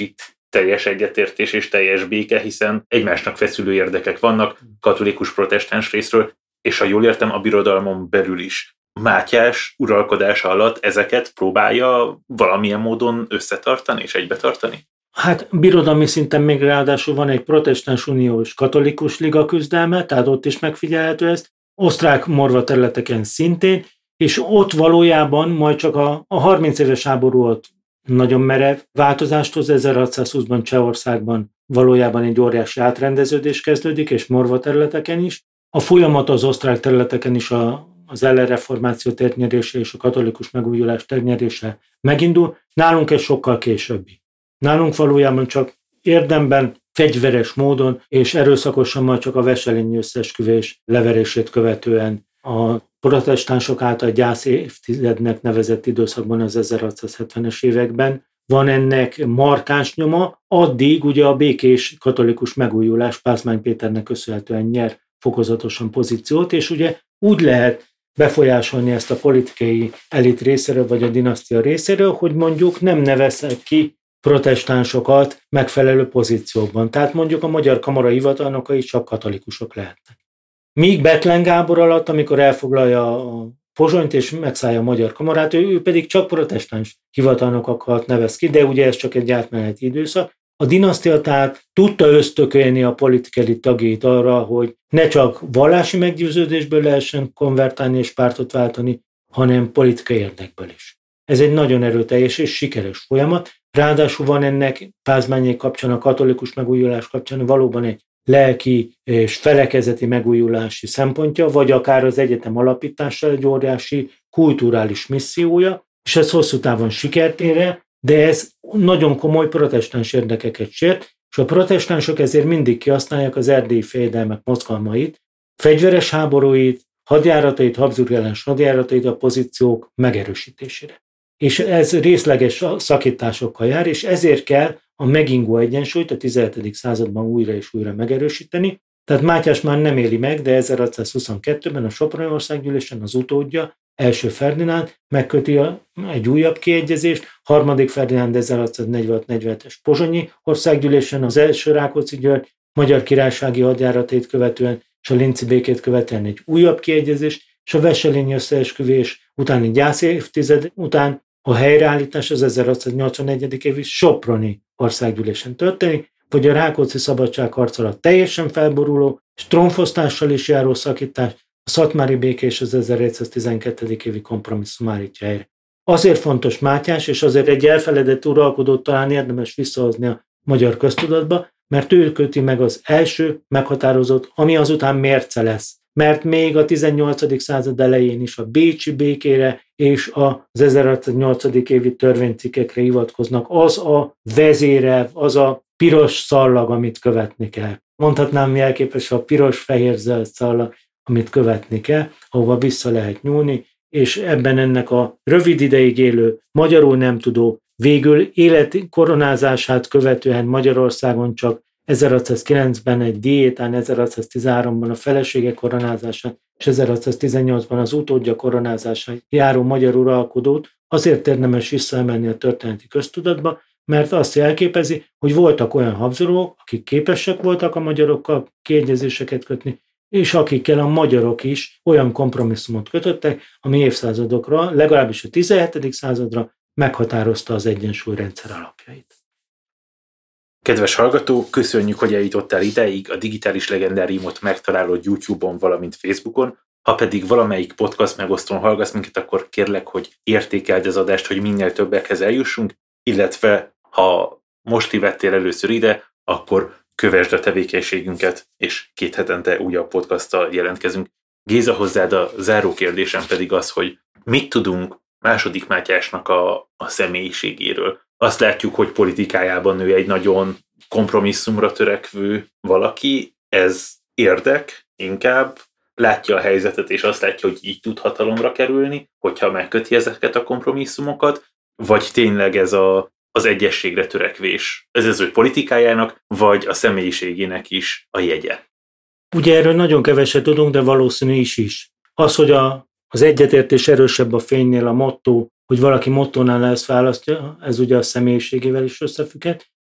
teljes egyetértés és teljes béke, hiszen egymásnak feszülő érdekek vannak, katolikus protestáns részről, és ha jól értem, a birodalmon belül is. Mátyás uralkodása alatt ezeket próbálja valamilyen módon összetartani és egybetartani? Hát birodalmi szinten még ráadásul van egy protestáns unió és katolikus liga küzdelme, tehát ott is megfigyelhető ez, osztrák morva területeken szintén, és ott valójában majd csak a, a harminc éves háború ott nagyon merev változást hoz, ezerhatszázhúszban Csehországban valójában egy óriási átrendeződés kezdődik, és morva területeken is. A folyamat az osztrák területeken is a, az ellenreformáció térnyerése és a katolikus megújulás térnyerése megindul, nálunk ez sokkal későbbi. Nálunk valójában csak érdemben, fegyveres módon és erőszakosan majd csak a Wesselényi összeesküvés leverését követően a protestánsok által gyász évtizednek nevezett időszakban az ezerhatszázhetvenes években van ennek markáns nyoma, addig ugye a békés katolikus megújulás Pázmány Péternek köszönhetően nyer fokozatosan pozíciót, és ugye úgy lehet befolyásolni ezt a politikai elit részéről, vagy a dinasztia részéről, hogy mondjuk nem nevezhet ki protestánsokat megfelelő pozíciókban. Tehát mondjuk a magyar kamara hivatalnokai csak katolikusok lehetnek. Míg Bethlen Gábor alatt, amikor elfoglalja a Pozsonyt és megszállja a magyar kamarát, ő, ő pedig csak protestáns hivatalnokokat nevez ki, de ugye ez csak egy átmeneti időszak. A dinasztia tehát tudta ösztökölni a politikai tagjait arra, hogy ne csak vallási meggyőződésből lehessen konvertálni és pártot váltani, hanem politikai érdekből is. Ez egy nagyon erőteljes és sikeres folyamat. Ráadásul van ennek Pázmányék kapcsán, a katolikus megújulás kapcsán valóban egy lelki és felekezeti megújulási szempontja, vagy akár az egyetem alapítása egy óriási kulturális missziója, és ez hosszú távon sikert ér el, de ez nagyon komoly protestáns érdekeket sért, és a protestánsok ezért mindig kihasználják az erdélyi fejedelmek mozgalmait, fegyveres háborúit, hadjáratait, Habsburg ellenes hadjáratait a pozíciók megerősítésére. És ez részleges szakításokkal jár, és ezért kell a megingó egyensúlyt a tizenhetedik században újra és újra megerősíteni. Tehát Mátyás már nem éli meg, de ezerhatszázhuszonkettőben a Soproni Országgyűlésen az utódja, első Ferdinánd megköti a, egy újabb kiegyezést, harmadik Ferdinánd ezerhatszáznegyvenhat-negyvenhetes Pozsonyi Országgyűlésen az első Rákóczi György magyar királysági hadjáratait követően és a linci békét követően egy újabb kiegyezést, és a Wesselényi összeesküvés utáni gyász évtized után a helyreállítás az ezerhatszáznyolcvanegyedik évi Soproni Országgyűlésen történik, vagy a Rákóczi szabadságharc alatt teljesen felboruló és trónfosztással is járó szakítás, a szatmári béke és az ezerhétszáztizenkettedik évi kompromisszum állítja helyre. Azért fontos Mátyás, és azért egy elfeledett uralkodót talán érdemes visszahozni a magyar köztudatba, mert ő köti meg az első meghatározott, ami azután mérce lesz. Mert még a tizennyolcadik század elején is a bécsi békére és az ezerhatszáznyolcadik évi törvénycikkekre hivatkoznak, az a vezérev, az a piros szallag, amit követni kell. Mondhatnám jelképes a piros-fehér-zöld szallag, amit követni kell, ahova vissza lehet nyúlni, és ebben ennek a rövid ideig élő, magyarul nem tudó, végül élet koronázását követően Magyarországon csak ezerhatszázkilencben egy diétán, ezerhatszáztizenháromban a felesége koronázásán, és ezerhatszáztizennyolcban az utódja koronázásán járó magyar uralkodót azért érdemes visszaemelni a történeti köztudatba, mert azt jelképezi, hogy voltak olyan Habsburgok, akik képesek voltak a magyarokkal kiegyezéseket kötni, és akikkel a magyarok is olyan kompromisszumot kötöttek, ami évszázadokra, legalábbis a tizenhetedik századra meghatározta az egyensúlyrendszer alapjait. Kedves hallgató, köszönjük, hogy eljutottál ideig, a Digitális Legendáriumot megtalálod YouTube-on, valamint Facebookon. Ha pedig valamelyik podcast megosztón hallgatsz minket, akkor kérlek, hogy értékeld az adást, hogy minél többekhez eljussunk, illetve ha most vettél először ide, akkor kövesd a tevékenységünket, és két hetente újabb podcasttal jelentkezünk. Géza, hozzád a záró kérdésem pedig az, hogy mit tudunk második Mátyásnak a, a személyiségéről. Azt látjuk, hogy politikájában ő egy nagyon kompromisszumra törekvő valaki, ez érdek inkább, látja a helyzetet, és azt látja, hogy így tud hatalomra kerülni, hogyha megköti ezeket a kompromisszumokat, vagy tényleg ez a, az egyességre törekvés, ez az ő politikájának, vagy a személyiségének is a jegye. Ugye erről nagyon keveset tudunk, de valószínű is is. Az, hogy a, az egyetértés erősebb a fénynél a motto, hogy valaki mottónál ezt választja, ez ugye a személyiségével is összefügghet,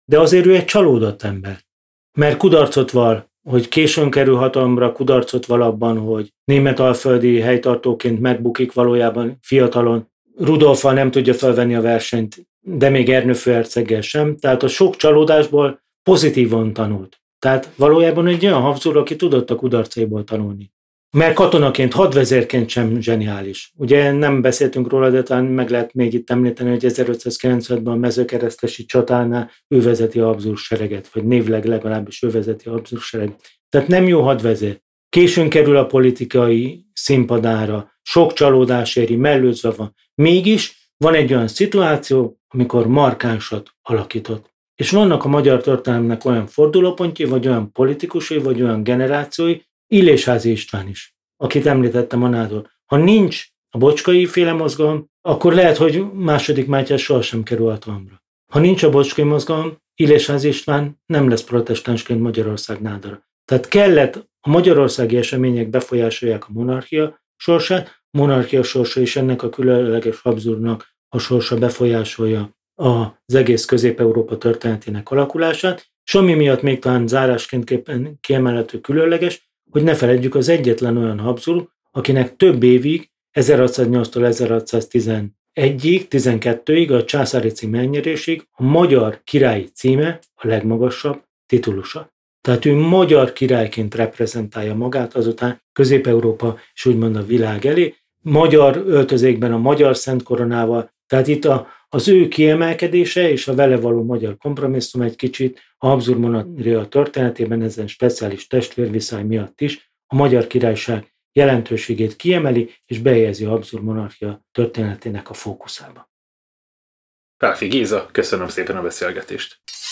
de azért ő egy csalódott ember. Mert kudarcot val, hogy későn kerül hatalomra, kudarcot val abban, hogy németalföldi helytartóként megbukik valójában fiatalon. Rudolffal nem tudja felvenni a versenyt, de még Ernő főherceggel sem. Tehát a sok csalódásból pozitívan tanult. Tehát valójában egy olyan Habsburg, aki tudott a kudarcaiból tanulni. Mert katonaként, hadvezérként sem zseniális. Ugye nem beszéltünk róla, de talán meg lehet még itt említeni, hogy ezerötszázkilencvenben a mezőkeresztesi csatánál ő vezeti a Habsburg sereget, vagy névleg legalábbis ő vezeti a Habsburg sereget. Tehát nem jó hadvezér. Későn kerül a politikai színpadára, sok csalódás éri, mellőzve van. Mégis van egy olyan szituáció, amikor markánsat alakított. És vannak a magyar történelemnek olyan fordulópontjai, vagy olyan politikusai, vagy olyan generációi, Illésházy István is, akit említettem a nádor. Ha nincs a Bocskai féle mozgalom, akkor lehet, hogy második Mátyás sohasem kerül hatalomra. Ha nincs a Bocskai mozgalom, Illésházy István nem lesz protestánsként Magyarország nádora. Tehát kellett a magyarországi események befolyásolják a monarchia sorsát, a monarchia sorsa és ennek a különleges Habsburgnak a sorsa befolyásolja az egész Közép-Európa történetének alakulását, és ami miatt még talán zárásként kiemelhető különleges, hogy ne feledjük az egyetlen olyan Habsburg, akinek több évig, ezerhatszáznyolctól ezerhatszáztizenegyig, tizenkettőig, a császári cím elnyerésig a magyar királyi címe a legmagasabb titulusa. Tehát ő magyar királyként reprezentálja magát azután Közép-Európa és úgymond a világ elé, magyar öltözékben a magyar szent koronával, tehát itt a, az ő kiemelkedése és a vele való magyar kompromisszum egy kicsit a Habsburg monarchia történetében ezen speciális testvérviszály miatt is a magyar királyság jelentőségét kiemeli és bejegyzi a Habsburg monarchia történetének a fókuszába. Pálffy Géza, köszönöm szépen a beszélgetést!